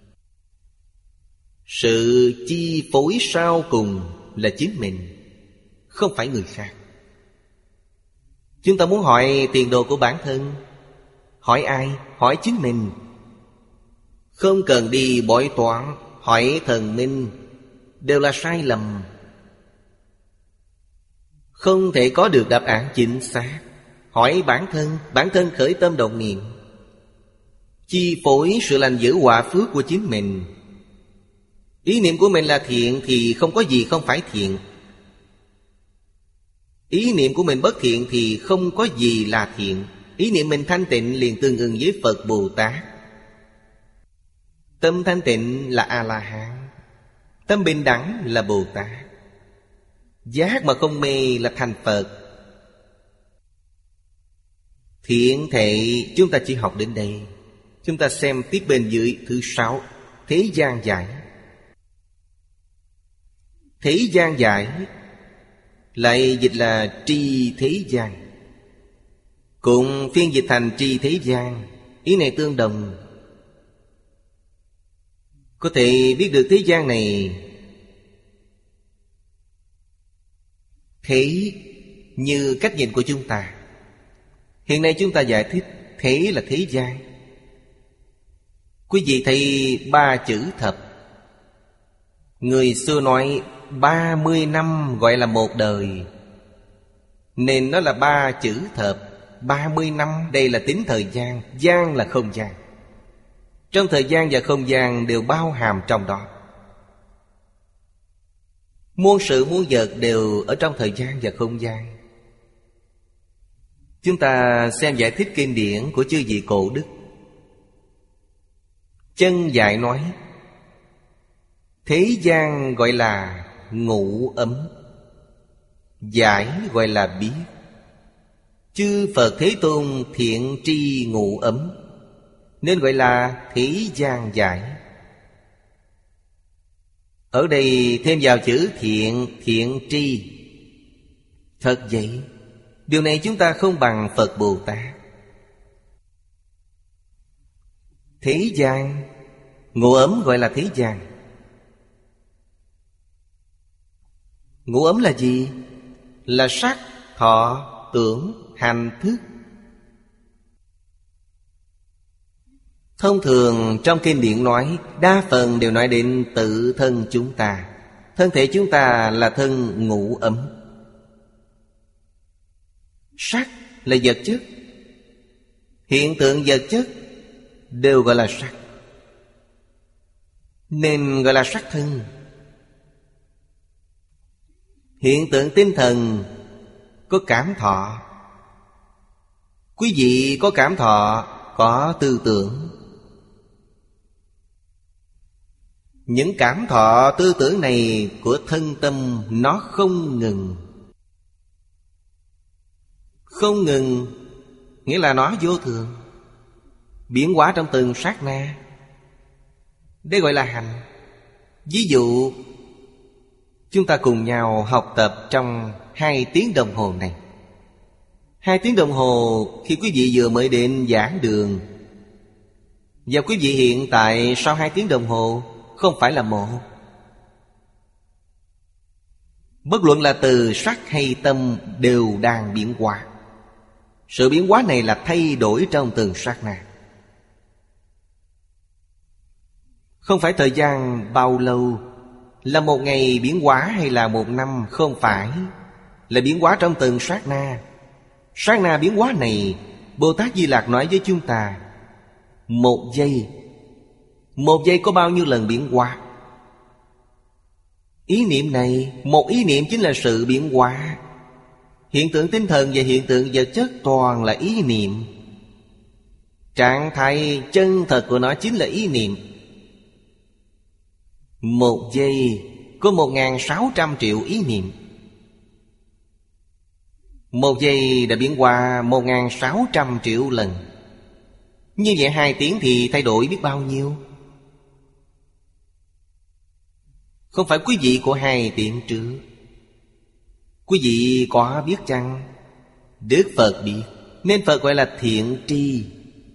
Sự chi phối sau cùng là chính mình, không phải người khác. Chúng ta muốn hỏi tiền đồ của bản thân, hỏi ai? Hỏi chính mình. Không cần đi bói toán, hỏi thần minh, đều là sai lầm. Không thể có được đáp án chính xác. Hỏi bản thân, bản thân khởi tâm động niệm, chi phối sự lành dữ họa phước của chính mình. Ý niệm của mình là thiện thì không có gì không phải thiện. Ý niệm của mình bất thiện thì không có gì là thiện. Ý niệm mình thanh tịnh liền tương ứng với Phật Bồ Tát. Tâm thanh tịnh là A-la-hán, tâm bình đẳng là Bồ Tát. Giác mà không mê là thành Phật. Thiện thể chúng ta chỉ học đến đây. Chúng ta xem tiếp bên dưới thứ sáu, thế gian giải. Thế gian giải lại dịch là tri thế gian, cùng phiên dịch thành tri thế gian, ý này tương đồng. Có thể biết được thế gian này thế như cách nhìn của chúng ta. Hiện nay chúng ta giải thích thế là thế gian. Quý vị thấy ba chữ thập. Người xưa nói ba mươi năm gọi là một đời, nên nó là ba chữ thập. ba mươi năm, đây là tính thời gian. Gian là không gian. Trong thời gian và không gian đều bao hàm trong đó. Muôn sự muôn vật đều ở trong thời gian và không gian. Chúng ta xem giải thích kinh điển của chư vị cổ đức. Chân Giải nói thế gian gọi là ngủ ấm, giải gọi là biết. Chư Phật Thế Tôn thiện tri ngủ ấm, nên gọi là thế gian giải. Ở đây thêm vào chữ thiện, thiện tri. Thật vậy, điều này chúng ta không bằng Phật Bồ Tát. Thế gian, ngủ ấm gọi là thế gian. Ngũ ấm là gì? Là sắc, thọ, tưởng, hành, thức. Thông thường trong kinh điển nói, đa phần đều nói đến tự thân chúng ta. Thân thể chúng ta là thân ngũ ấm. Sắc là vật chất. Hiện tượng vật chất đều gọi là sắc, nên gọi là sắc thân. Hiện tượng tinh thần có cảm thọ. Quý vị có cảm thọ, có tư tưởng. Những cảm thọ tư tưởng này của thân tâm nó không ngừng. Không ngừng nghĩa là nó vô thường, biến hóa trong từng sát na. Đây gọi là hành. Ví dụ chúng ta cùng nhau học tập trong hai tiếng đồng hồ này. Hai tiếng đồng hồ khi quý vị vừa mới đến giảng đường, và quý vị hiện tại sau hai tiếng đồng hồ không phải là một. Bất luận là từ sắc hay tâm đều đang biến hóa. Sự biến hóa này là thay đổi trong từng sát na. Không phải thời gian bao lâu, là một ngày biến hóa hay là một năm, không phải. Là biến hóa trong từng sát na. Sát na biến hóa này, Bồ Tát Di Lặc nói với chúng ta, một giây, một giây có bao nhiêu lần biến hóa. Ý niệm này, một ý niệm chính là sự biến hóa. Hiện tượng tinh thần và hiện tượng vật chất toàn là ý niệm. Trạng thái chân thật của nó chính là ý niệm. Một giây có một nghìn sáu trăm triệu ý niệm. Một giây đã biến hóa một nghìn sáu trăm triệu lần. Như vậy hai tiếng thì thay đổi biết bao nhiêu. Không phải quý vị của hai tiếng trước. Quý vị có biết chăng? Đức Phật biết, nên Phật gọi là thiện tri.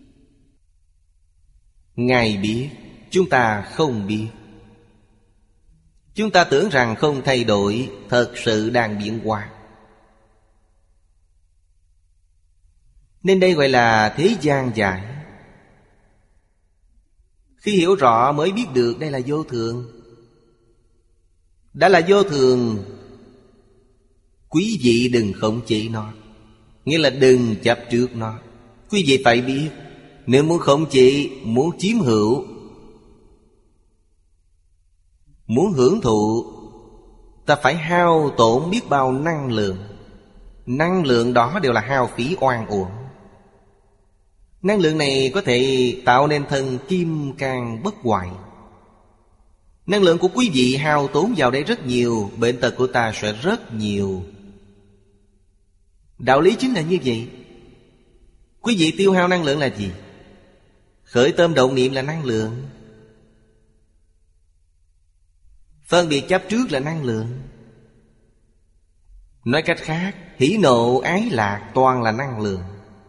Ngài biết, chúng ta không biết. Chúng ta tưởng rằng không thay đổi, thật sự đang biến hóa. Nên đây gọi là thế gian giải. Khi hiểu rõ mới biết được đây là vô thường. Đã là vô thường, quý vị đừng khống chế nó. Nghĩa là đừng chấp trước nó. Quý vị phải biết, nếu muốn khống chế, muốn chiếm hữu, muốn hưởng thụ, ta phải hao tổn biết bao năng lượng. Năng lượng đó đều là hao phí oan uổng. Năng lượng này có thể tạo nên thân kim cang bất hoại. Năng lượng của quý vị hao tốn vào đây rất nhiều, bệnh tật của ta sẽ rất nhiều. Đạo lý chính là như vậy. Quý vị tiêu hao năng lượng là gì? Khởi tâm động niệm là năng lượng. Phân biệt chấp trước là năng lượng. Nói cách khác, hỉ nộ ái lạc toàn là năng lượng.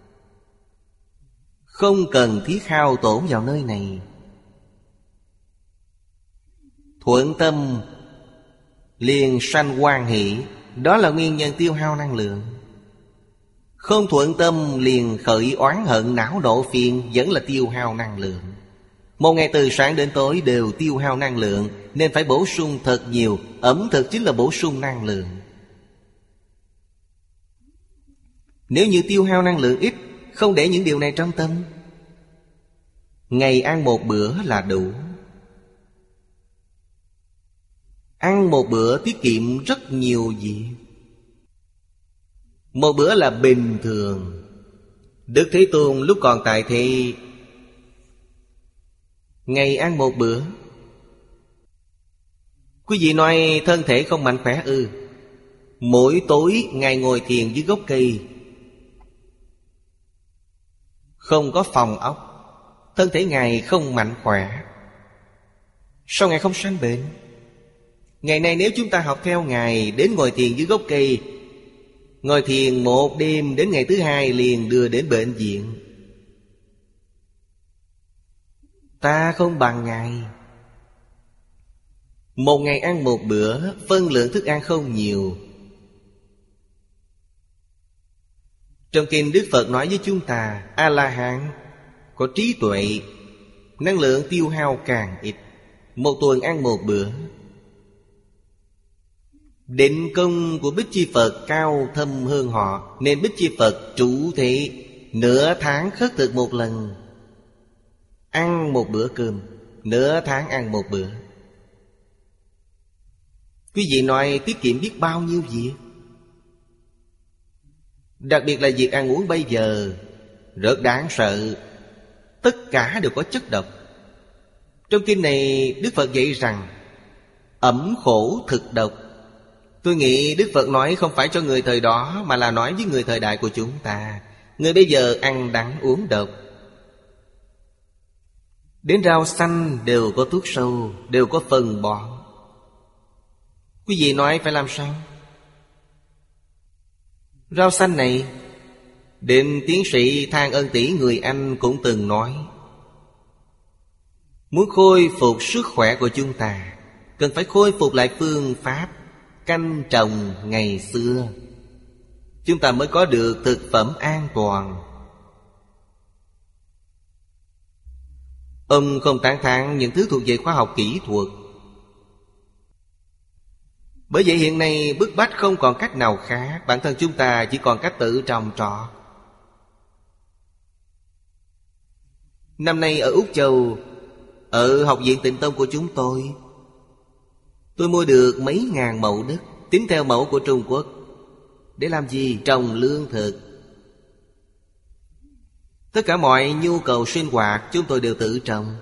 Không cần thiết hao tổn vào nơi này. Thuận tâm liền sanh hoan hỷ, đó là nguyên nhân tiêu hao năng lượng. Không thuận tâm liền khởi oán hận não độ phiền, vẫn là tiêu hao năng lượng. Một ngày từ sáng đến tối đều tiêu hao năng lượng, nên phải bổ sung thật nhiều. Ẩm thực chính là bổ sung năng lượng. Nếu như tiêu hao năng lượng ít, không để những điều này trong tâm, ngày ăn một bữa là đủ. Ăn một bữa tiết kiệm rất nhiều việc. Một bữa là bình thường. Đức Thế Tôn lúc còn tại thế, ngày ăn một bữa. Quý vị nói thân thể không mạnh khỏe ư? Mỗi tối Ngài ngồi thiền dưới gốc cây, không có phòng ốc, thân thể Ngài không mạnh khỏe. Sao Ngài không sanh bệnh? Ngày nay nếu chúng ta học theo Ngài, đến ngồi thiền dưới gốc cây, ngồi thiền một đêm, đến ngày thứ hai liền đưa đến bệnh viện. Ta không bằng Ngài. Một ngày ăn một bữa, phân lượng thức ăn không nhiều. Trong kinh Đức Phật nói với chúng ta, A-la-hán có trí tuệ, năng lượng tiêu hao càng ít. Một tuần ăn một bữa. Định công của Bích Chi Phật cao thâm hơn họ, nên Bích Chi Phật trụ thế nửa tháng khất thực một lần, ăn một bữa cơm. Nửa tháng ăn một bữa. Quý vị nói tiết kiệm biết bao nhiêu việc. Đặc biệt là việc ăn uống bây giờ rất đáng sợ. Tất cả đều có chất độc. Trong kinh này Đức Phật dạy rằng ẩm khổ thực độc. Tôi nghĩ Đức Phật nói không phải cho người thời đó, mà là nói với người thời đại của chúng ta. Người bây giờ ăn đắng uống độc. Đến rau xanh đều có thuốc sâu, đều có phân bón. Quý vị nói phải làm sao? Rau xanh này, đến tiến sĩ Thang Ân Tỷ người Anh cũng từng nói, muốn khôi phục sức khỏe của chúng ta, cần phải khôi phục lại phương pháp canh trồng ngày xưa, chúng ta mới có được thực phẩm an toàn. Ông không tán thán những thứ thuộc về khoa học kỹ thuật. Bởi vậy hiện nay bức bách không còn cách nào khác, bản thân chúng ta chỉ còn cách tự trồng trọt. Năm nay ở Úc Châu, ở Học viện Tịnh Tông của chúng tôi, tôi mua được mấy ngàn mẫu đất, tính theo mẫu của Trung Quốc. Để làm gì? Trồng lương thực. Tất cả mọi nhu cầu sinh hoạt chúng tôi đều tự trồng.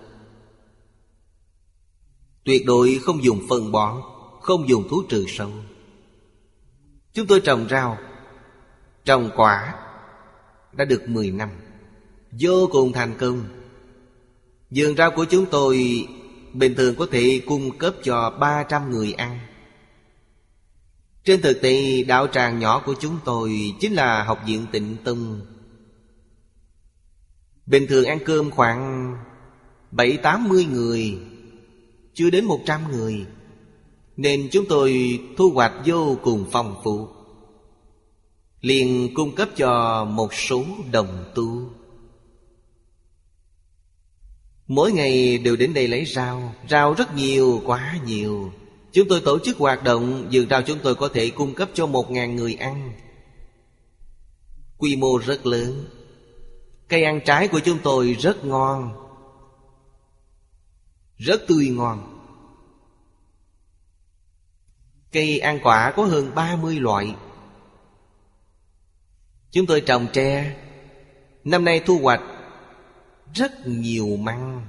Tuyệt đối không dùng phân bón, không dùng thuốc trừ sâu. Chúng tôi trồng rau, trồng quả đã được mười năm, vô cùng thành công. Vườn rau của chúng tôi bình thường có thể cung cấp cho ba trăm người ăn. Trên thực tế, đạo tràng nhỏ của chúng tôi chính là Học viện Tịnh Tông. Bình thường ăn cơm khoảng bảy tám mươi người, chưa đến một trăm người. Nên chúng tôi thu hoạch vô cùng phong phú, liền cung cấp cho một số đồng tu. Mỗi ngày đều đến đây lấy rau. Rau rất nhiều, quá nhiều. Chúng tôi tổ chức hoạt động, vườn rau chúng tôi có thể cung cấp cho một ngàn người ăn. Quy mô rất lớn. Cây ăn trái của chúng tôi rất ngon, rất tươi ngon. Cây ăn quả có hơn ba mươi loại. Chúng tôi trồng tre. Năm nay thu hoạch rất nhiều măng.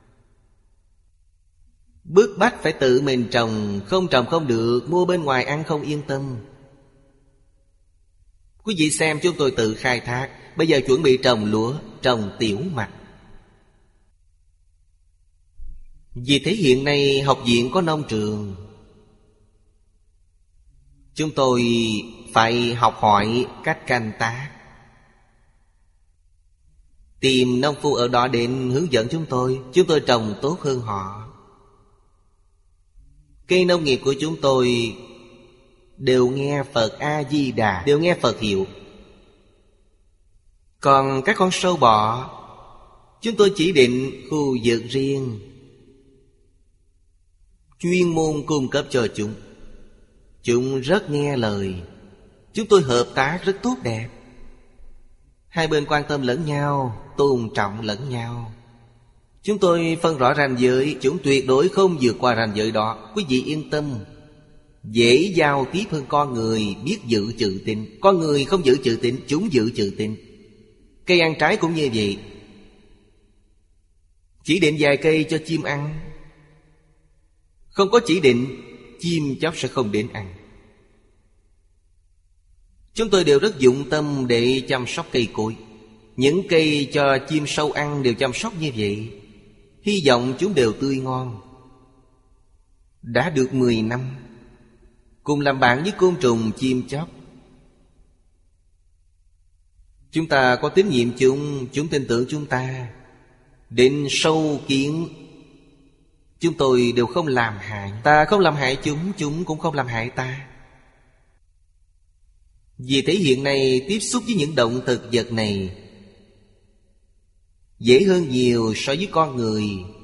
Bức bách phải tự mình trồng, không trồng không được, mua bên ngoài ăn không yên tâm. Quý vị xem chúng tôi tự khai thác. Bây giờ chuẩn bị trồng lúa, trồng tiểu mạch. Vì thế hiện nay học viện có nông trường. Chúng tôi phải học hỏi cách canh tác, tìm nông phu ở đó đến hướng dẫn chúng tôi. Chúng tôi trồng tốt hơn họ. Cây nông nghiệp của chúng tôi đều nghe Phật A-di-đà, đều nghe Phật hiệu. Còn các con sâu bọ, chúng tôi chỉ định khu vực riêng, chuyên môn cung cấp cho chúng. Chúng rất nghe lời. Chúng tôi hợp tác rất tốt đẹp. Hai bên quan tâm lẫn nhau, tôn trọng lẫn nhau. Chúng tôi phân rõ ranh giới, chúng tuyệt đối không vượt qua ranh giới đó. Quý vị yên tâm. Dễ giao tiếp hơn con người biết giữ chữ tín. Con người không giữ chữ tín, chúng giữ chữ tín. Cây ăn trái cũng như vậy. Chỉ định vài cây cho chim ăn. Không có chỉ định, chim chóc sẽ không đến ăn. Chúng tôi đều rất dụng tâm để chăm sóc cây cối. Những cây cho chim sâu ăn đều chăm sóc như vậy. Hy vọng chúng đều tươi ngon. Đã được mười năm, cùng làm bạn với côn trùng chim chóc. Chúng ta có tín nhiệm chúng, chúng tin tưởng chúng ta. Đến sâu kiến, chúng tôi đều không làm hại. Ta không làm hại chúng, chúng cũng không làm hại ta. Vì thế hiện nay tiếp xúc với những động thực vật này dễ hơn nhiều so với con người.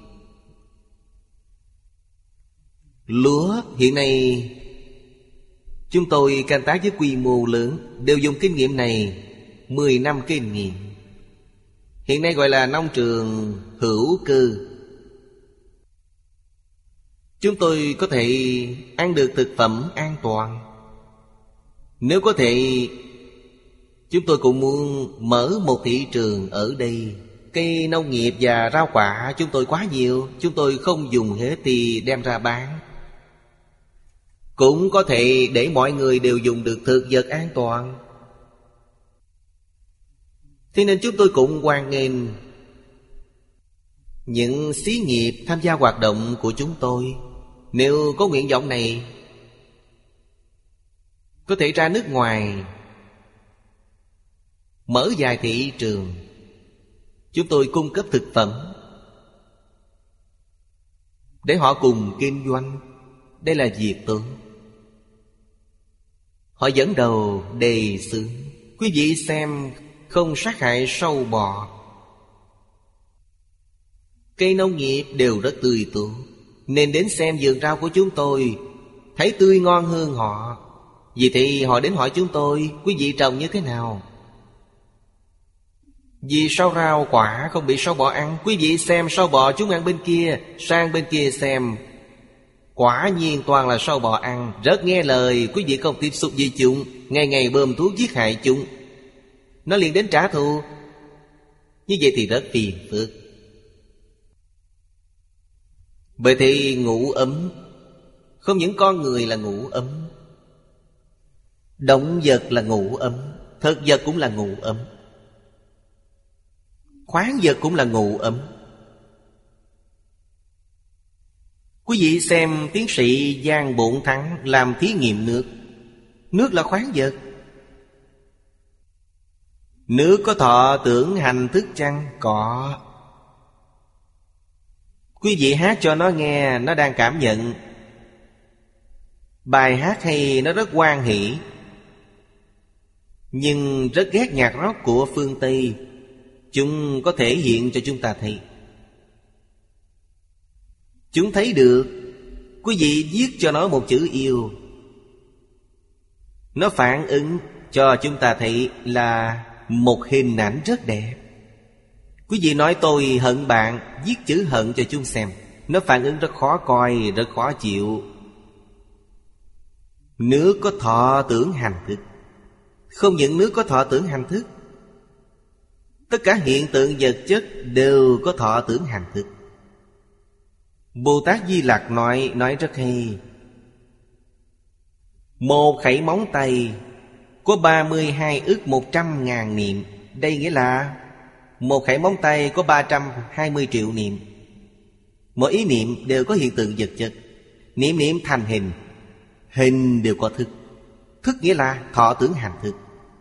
Lúa hiện nay chúng tôi canh tác với quy mô lớn, đều dùng kinh nghiệm này, mười năm kinh nghiệm. Hiện nay gọi là nông trường hữu cơ. Chúng tôi có thể ăn được thực phẩm an toàn. Nếu có thể, chúng tôi cũng muốn mở một thị trường ở đây. Cây nông nghiệp và rau quả chúng tôi quá nhiều, chúng tôi không dùng hết thì đem ra bán. Cũng có thể để mọi người đều dùng được thực vật an toàn. Thế nên chúng tôi cũng hoan nghênh những xí nghiệp tham gia hoạt động của chúng tôi. Nếu có nguyện vọng này, có thể ra nước ngoài mở vài thị trường. Chúng tôi cung cấp thực phẩm để họ cùng kinh doanh. Đây là việc tốt. Họ dẫn đầu đề xướng. Quý vị xem, không sát hại sâu bọ. Cây nông nghiệp đều rất tươi tốt, nên đến xem vườn rau của chúng tôi thấy tươi ngon hơn họ. Vì thì họ đến hỏi chúng tôi, quý vị trồng như thế nào? Vì sao rau quả không bị sâu bọ ăn? Quý vị xem sâu bọ chúng ăn bên kia, sang bên kia xem, quả nhiên toàn là sâu bọ ăn. Rất nghe lời, quý vị không tiếp xúc với chúng, ngày ngày bơm thuốc giết hại chúng, nó liền đến trả thù. Như vậy thì rất phiền phức. Bởi thì ngủ ấm, không những con người là ngủ ấm, động vật là ngủ ấm, thực vật cũng là ngủ ấm, khoáng vật cũng là ngủ ấm. Quý vị xem tiến sĩ Giang Bộn Thắng làm thí nghiệm nước. Nước là khoáng vật. Nước có thọ tưởng hành thức chăng? Có. Quý vị hát cho nó nghe, nó đang cảm nhận. Bài hát hay, nó rất hoan hỷ, nhưng rất ghét nhạc rock của phương Tây. Chúng có thể hiện cho chúng ta thấy. Chúng thấy được. Quý vị viết cho nó một chữ yêu, nó phản ứng cho chúng ta thấy là một hình ảnh rất đẹp. Quý vị nói tôi hận bạn, viết chữ hận cho chúng xem, nó phản ứng rất khó coi, rất khó chịu. Nước có thọ tưởng hành thức. Không những nước có thọ tưởng hành thức, tất cả hiện tượng vật chất đều có thọ tưởng hành thức. Bồ Tát Di Lặc nói, nói rất hay. Một khẩy móng tay có ba mươi hai ức một trăm ngàn niệm. Đây nghĩa là một khẩy móng tay có ba trăm hai mươi triệu niệm. Mỗi ý niệm đều có hiện tượng vật chất. Niệm niệm thành hình, hình đều có thức. Thức nghĩa là thọ tưởng hành thức.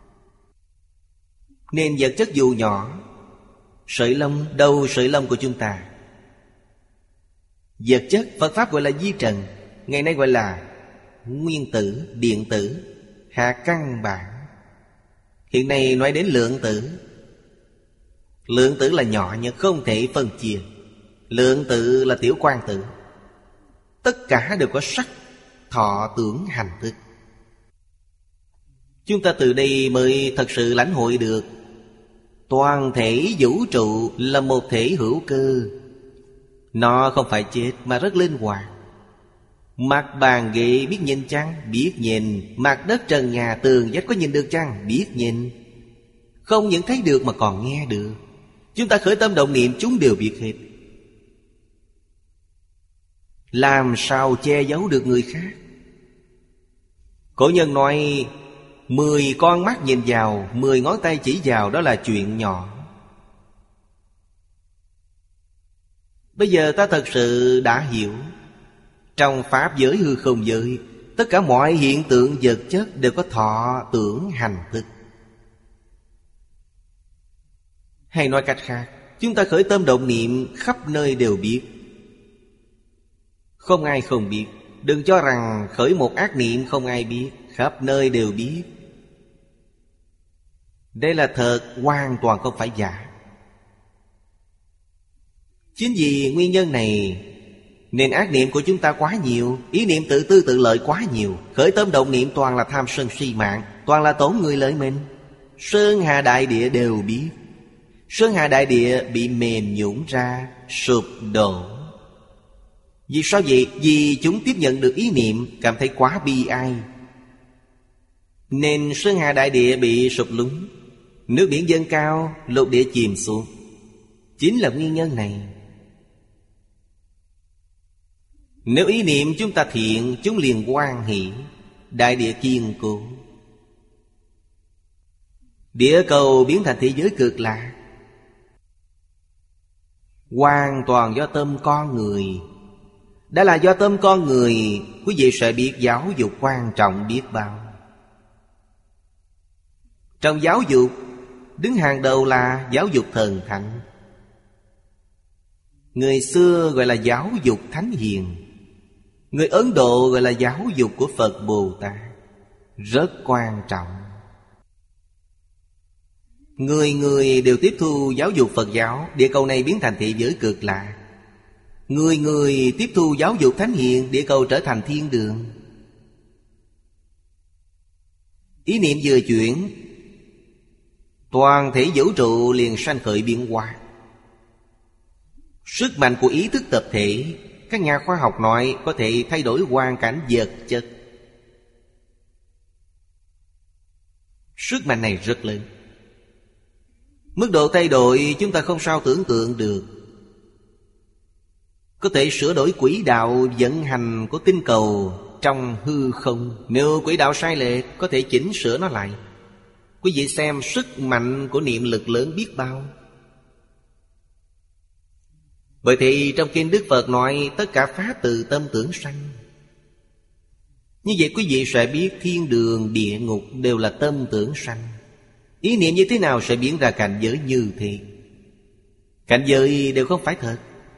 Nên vật chất dù nhỏ, sợi lông, đầu sợi lông của chúng ta, vật chất Phật Pháp gọi là vi trần, ngày nay gọi là nguyên tử, điện tử, hạt căn bản. Hiện nay nói đến lượng tử. Lượng tử là nhỏ nhất, không thể phân chia. Lượng tử là tiểu quang tử. Tất cả đều có sắc, thọ tưởng hành thức. Chúng ta từ đây mới thật sự lãnh hội được Toàn thể vũ trụ là một thể hữu cơ. Nó không phải chết mà rất linh hoạt. Mặt bàn ghế biết nhìn chăng? Biết nhìn. Mặt đất trần nhà tường vách có nhìn được chăng? Biết nhìn. Không những thấy được mà còn nghe được. Chúng ta khởi tâm động niệm chúng đều biết hết. Làm sao che giấu được người khác? Cổ nhân nói mười con mắt nhìn vào, mười ngón tay chỉ vào, đó là chuyện nhỏ. Bây giờ ta thật sự đã hiểu, trong pháp giới hư không giới, tất cả mọi hiện tượng vật chất đều có thọ tưởng hành thức. Hay nói cách khác, chúng ta khởi tâm động niệm khắp nơi đều biết. Không ai không biết. Đừng cho rằng khởi một ác niệm không ai biết. Khắp nơi đều biết. Đây là thật, hoàn toàn không phải giả. Chính vì nguyên nhân này nên ác niệm của chúng ta quá nhiều, ý niệm tự tư tự lợi quá nhiều. Khởi tâm động niệm toàn là tham sân si mạng, toàn là tổn người lợi mình. Sơn hà đại địa đều biết. Sơn hà đại địa bị mềm nhũn ra, sụp đổ. Vì sao vậy? Vì chúng tiếp nhận được ý niệm, cảm thấy quá bi ai, nên sơn hà đại địa bị sụp lún. Nước biển dâng cao, lục địa chìm xuống. Chính là nguyên nhân này. Nếu ý niệm chúng ta thiện, chúng liền hoan hỷ, đại địa kiên cố. Địa cầu biến thành thế giới cực lạc, hoàn toàn do tâm con người. Đã là do tâm con người, quý vị sẽ biết giáo dục quan trọng biết bao. Trong giáo dục, đứng hàng đầu là giáo dục thần thánh. Người xưa gọi là giáo dục thánh hiền. Người Ấn Độ gọi là giáo dục của Phật Bồ Tát. Rất quan trọng. Người người đều tiếp thu giáo dục Phật giáo, địa cầu này biến thành thế giới cực lạc. Người người tiếp thu giáo dục thánh hiền, địa cầu trở thành thiên đường. Ý niệm vừa chuyển, toàn thể vũ trụ liền sanh khởi biến hóa. Sức mạnh của ý thức tập thể, các nhà khoa học nói có thể thay đổi hoàn cảnh vật chất. Sức mạnh này rất lớn. Mức độ thay đổi chúng ta không sao tưởng tượng được. Có thể sửa đổi quỹ đạo vận hành của tinh cầu trong hư không. Nếu quỹ đạo sai lệch, có thể chỉnh sửa nó lại. Quý vị xem sức mạnh của niệm lực lớn biết bao. Bởi thì trong kinh Đức Phật nói tất cả pháp từ tâm tưởng sanh. Như vậy quý vị sẽ biết thiên đường, địa ngục đều là tâm tưởng sanh. Ý niệm như thế nào sẽ biến ra cảnh giới như thế. Cảnh giới đều không phải thật.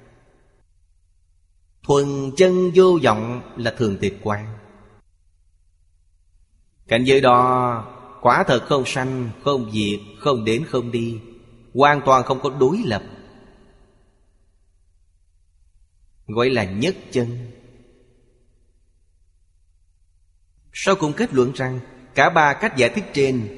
Thuần chân vô vọng là thường tịch quan. Cảnh giới đó quả thật không sanh, không diệt, không đến không đi, hoàn toàn không có đối lập, gọi là nhất chân. Sau cùng kết luận rằng cả ba cách giải thích trên,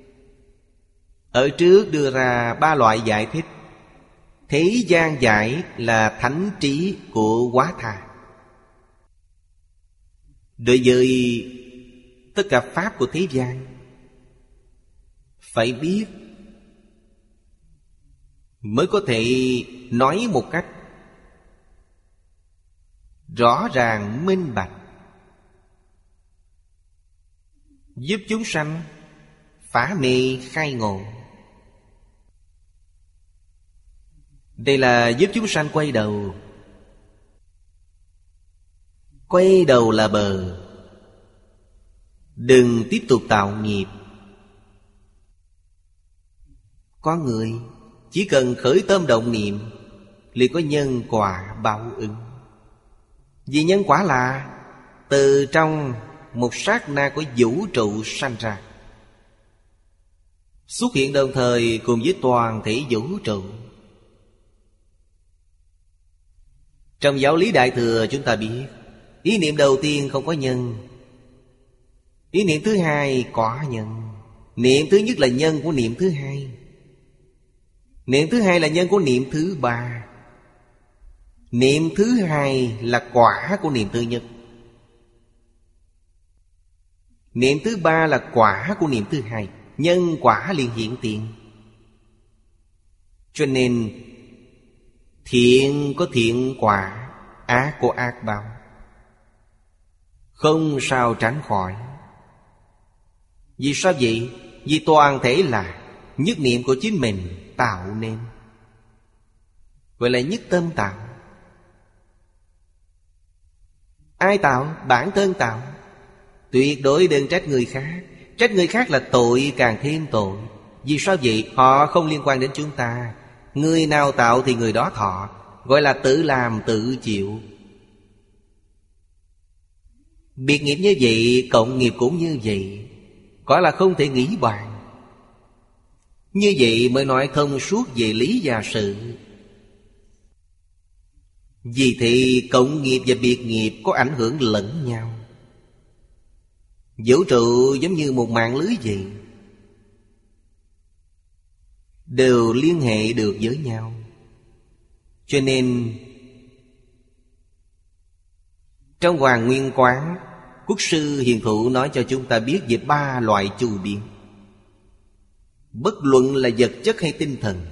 ở trước đưa ra ba loại giải thích. Thế gian giải là thánh trí của Quá Tha. Đối với tất cả pháp của thế gian, phải biết mới có thể nói một cách rõ ràng minh bạch, giúp chúng sanh phá mê khai ngộ. Đây là giúp chúng sanh quay đầu. Quay đầu là bờ. Đừng tiếp tục tạo nghiệp. Có người chỉ cần khởi tâm động niệm liền có nhân quả báo ứng. Vì nhân quả là từ trong một sát na của vũ trụ sanh ra, xuất hiện đồng thời cùng với toàn thể vũ trụ. Trong giáo lý Đại Thừa chúng ta biết, ý niệm đầu tiên không có nhân, ý niệm thứ hai có nhân. Niệm thứ nhất là nhân của niệm thứ hai. Niệm thứ hai là nhân của niệm thứ ba. Niệm thứ hai là quả của niệm thứ nhất. Niệm thứ ba là quả của niệm thứ hai. Nhân quả liền hiện tiền. Cho nên thiện có thiện quả, ác có ác báo, không sao tránh khỏi. Vì sao vậy? Vì toàn thể là nhất niệm của chính mình tạo nên, gọi là nhất tâm tạo. Ai tạo? Bản thân tạo. Tuyệt đối đừng trách người khác. Trách người khác là tội càng thêm tội. Vì sao vậy? Họ không liên quan đến chúng ta. Người nào tạo thì người đó thọ, gọi là tự làm tự chịu. Biệt nghiệp như vậy, cộng nghiệp cũng như vậy, gọi là không thể nghĩ bàn. Như vậy mới nói thông suốt về lý và sự. Vì thì cộng nghiệp và biệt nghiệp có ảnh hưởng lẫn nhau. Vũ trụ giống như một mạng lưới vậy, đều liên hệ được với nhau. Cho nên trong Hoàng Nguyên Quán, Quốc sư Hiền Thụ nói cho chúng ta biết về ba loại chu biến. Bất luận là vật chất hay tinh thần.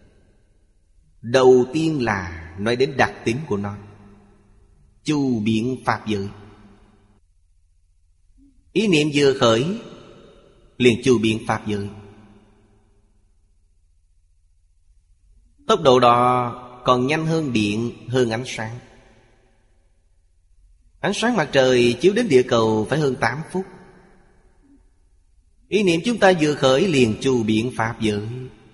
Đầu tiên là nói đến đặc tính của nó. Chu biến pháp giới. Ý niệm vừa khởi liền chu biến pháp giới. Tốc độ đó còn nhanh hơn điện, hơn ánh sáng. Ánh sáng mặt trời chiếu đến địa cầu phải hơn tám phút. Ý niệm chúng ta vừa khởi liền chu biến pháp giới.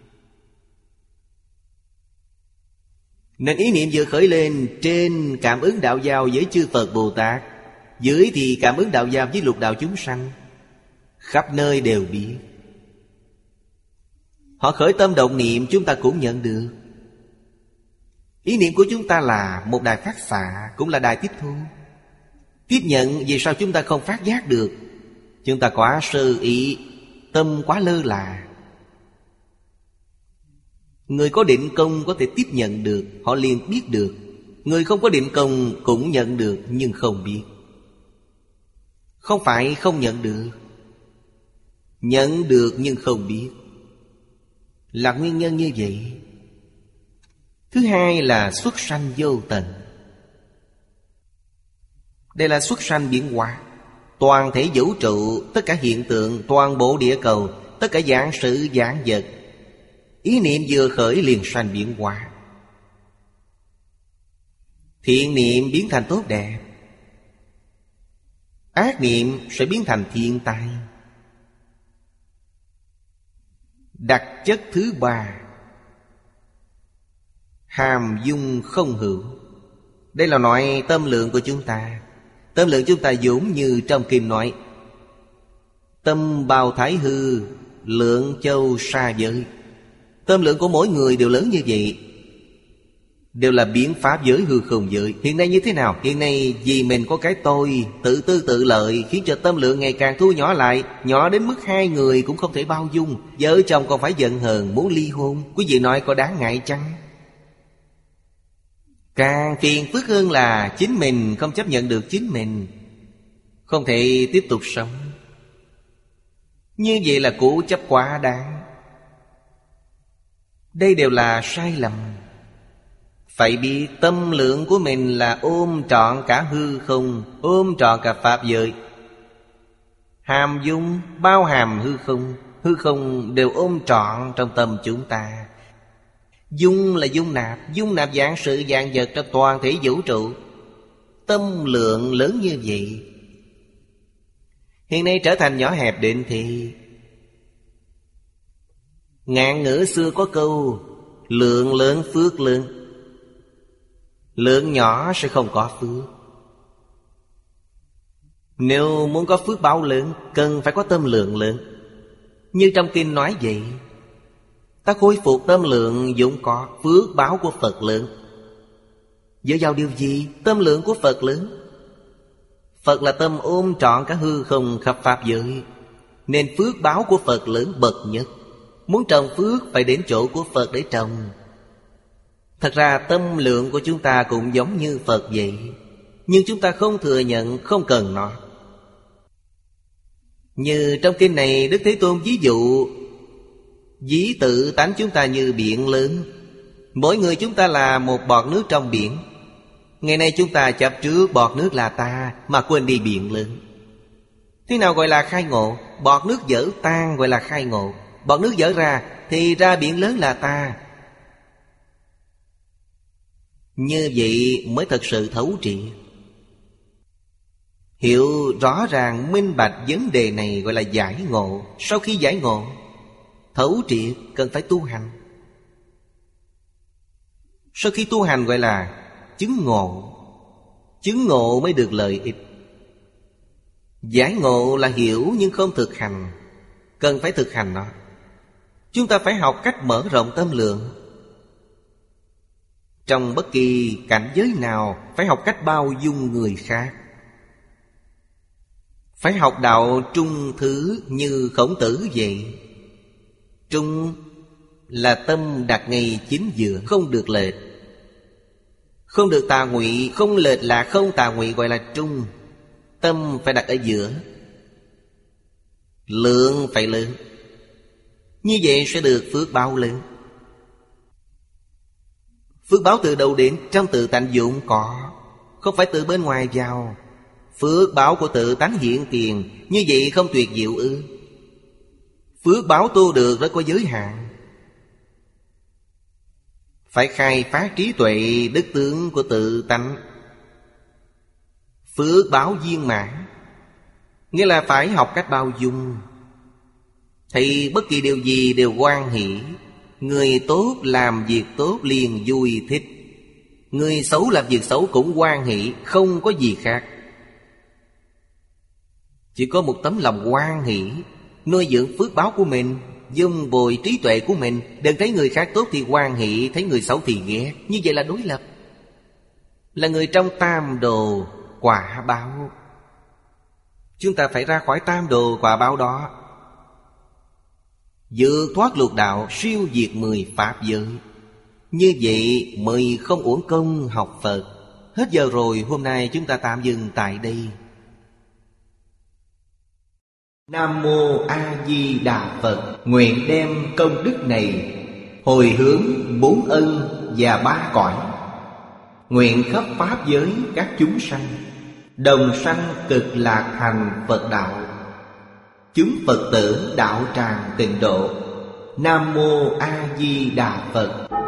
Nên ý niệm vừa khởi lên, trên cảm ứng đạo giao với chư Phật Bồ Tát, dưới thì cảm ứng đạo giao với lục đạo chúng sanh, khắp nơi đều biết. Họ khởi tâm động niệm chúng ta cũng nhận được. Ý niệm của chúng ta là một đài phát xạ, cũng là đài tiếp thu. Tiếp nhận, vì sao chúng ta không phát giác được? Chúng ta quá sơ ý, tâm quá lơ là. Người có định công có thể tiếp nhận được, họ liền biết được. Người không có định công cũng nhận được nhưng không biết. Không phải không nhận được, nhận được nhưng không biết, là nguyên nhân như vậy. Thứ hai là xuất sanh vô tận. Đây là xuất sanh biến hóa. Toàn thể vũ trụ, tất cả hiện tượng, toàn bộ địa cầu, tất cả dạng sự dạng vật, ý niệm vừa khởi liền sanh biến hóa. Thiện niệm biến thành tốt đẹp, ác niệm sẽ biến thành thiên tai. Đặc chất thứ ba, hàm dung không hữu. Đây là nói tâm lượng của chúng ta. Tâm lượng chúng ta giống như trong kinh nói: tâm bao thái hư, lượng châu sa giới. Tâm lượng của mỗi người đều lớn như vậy, đều là biến pháp giới hư không giới. Hiện nay như thế nào? Hiện nay vì mình có cái tôi, tự tư tự lợi, khiến cho tâm lượng ngày càng thu nhỏ lại, nhỏ đến mức hai người cũng không thể bao dung. Vợ chồng còn phải giận hờn muốn ly hôn. Quý vị nói có đáng ngại chăng? Càng phiền phức hơn là chính mình không chấp nhận được chính mình, không thể tiếp tục sống. Như vậy là cố chấp quá đáng. Đây đều là sai lầm. Phải biết tâm lượng của mình là ôm trọn cả hư không, ôm trọn cả pháp giới. Hàm dung bao hàm hư không, hư không đều ôm trọn trong tâm chúng ta. Dung là dung nạp, dung nạp dạng sự dạng vật trong toàn thể vũ trụ. Tâm lượng lớn như vậy hiện nay trở thành nhỏ hẹp định thị. Ngạn ngữ xưa có câu: lượng lớn phước lớn. Lượng nhỏ sẽ không có phước. Nếu muốn có phước báo lớn, cần phải có tâm lượng lớn. Như trong kinh nói vậy, ta khôi phục tâm lượng vốn có, phước báo của Phật lớn. Dựa vào điều gì? Tâm lượng của Phật lớn. Phật là tâm ôm trọn cả hư không khắp pháp giới, nên phước báo của Phật lớn bậc nhất. Muốn trồng phước phải đến chỗ của Phật để trồng. Thật ra tâm lượng của chúng ta cũng giống như Phật vậy, nhưng chúng ta không thừa nhận, không cần nó. Như trong kinh này Đức Thế Tôn ví dụ, ví tự tánh chúng ta như biển lớn. Mỗi người chúng ta là một bọt nước trong biển. Ngày nay chúng ta chấp trước bọt nước là ta, mà quên đi biển lớn. Thế nào gọi là khai ngộ? Bọt nước vỡ tan gọi là khai ngộ. Bọt nước vỡ ra thì ra biển lớn là ta. Như vậy mới thật sự thấu triệt. Hiểu rõ ràng minh bạch vấn đề này gọi là giải ngộ. Sau khi giải ngộ, thấu triệt cần phải tu hành. Sau khi tu hành gọi là chứng ngộ. Chứng ngộ mới được lợi ích. Giải ngộ là hiểu nhưng không thực hành, cần phải thực hành nó. Chúng ta phải học cách mở rộng tâm lượng. Trong bất kỳ cảnh giới nào phải học cách bao dung người khác. Phải học đạo trung thứ như Khổng Tử vậy. Trung là tâm đặt ngay chính giữa, không được lệch, không được tà ngụy. Không lệch là không tà ngụy gọi là trung. Tâm phải đặt ở giữa, lượng phải lớn. Như vậy sẽ được phước báo lớn. Phước báo từ đâu đến? Trong tự tánh vốn có, không phải từ bên ngoài vào. Phước báo của tự tánh hiện tiền. Như vậy không tuyệt diệu ư? Phước báo tu được rất có giới hạn. Phải khai phát trí tuệ đức tướng của tự tánh. Phước báo viên mãn, nghĩa là phải học cách bao dung. Thì bất kỳ điều gì đều hoan hỷ. Người tốt làm việc tốt liền vui thích, người xấu làm việc xấu cũng hoan hỷ, không có gì khác. Chỉ có một tấm lòng hoan hỷ, nuôi dưỡng phước báo của mình, dung bồi trí tuệ của mình. Đừng thấy người khác tốt thì hoan hỷ, thấy người xấu thì ghét. Như vậy là đối lập, là người trong tam đồ quả báo. Chúng ta phải ra khỏi tam đồ quả báo đó, vượt thoát lục đạo, siêu diệt mười pháp giới. Như vậy mới không uổng công học Phật. Hết giờ rồi, hôm nay chúng ta tạm dừng tại đây. Nam Mô A Di Đà Phật. Nguyện đem công đức này hồi hướng bốn ân và ba cõi. Nguyện khắp pháp giới các chúng sanh đồng sanh cực lạc thành Phật đạo. Chúng Phật tử đạo tràng tịnh độ. Nam Mô A Di Đà Phật.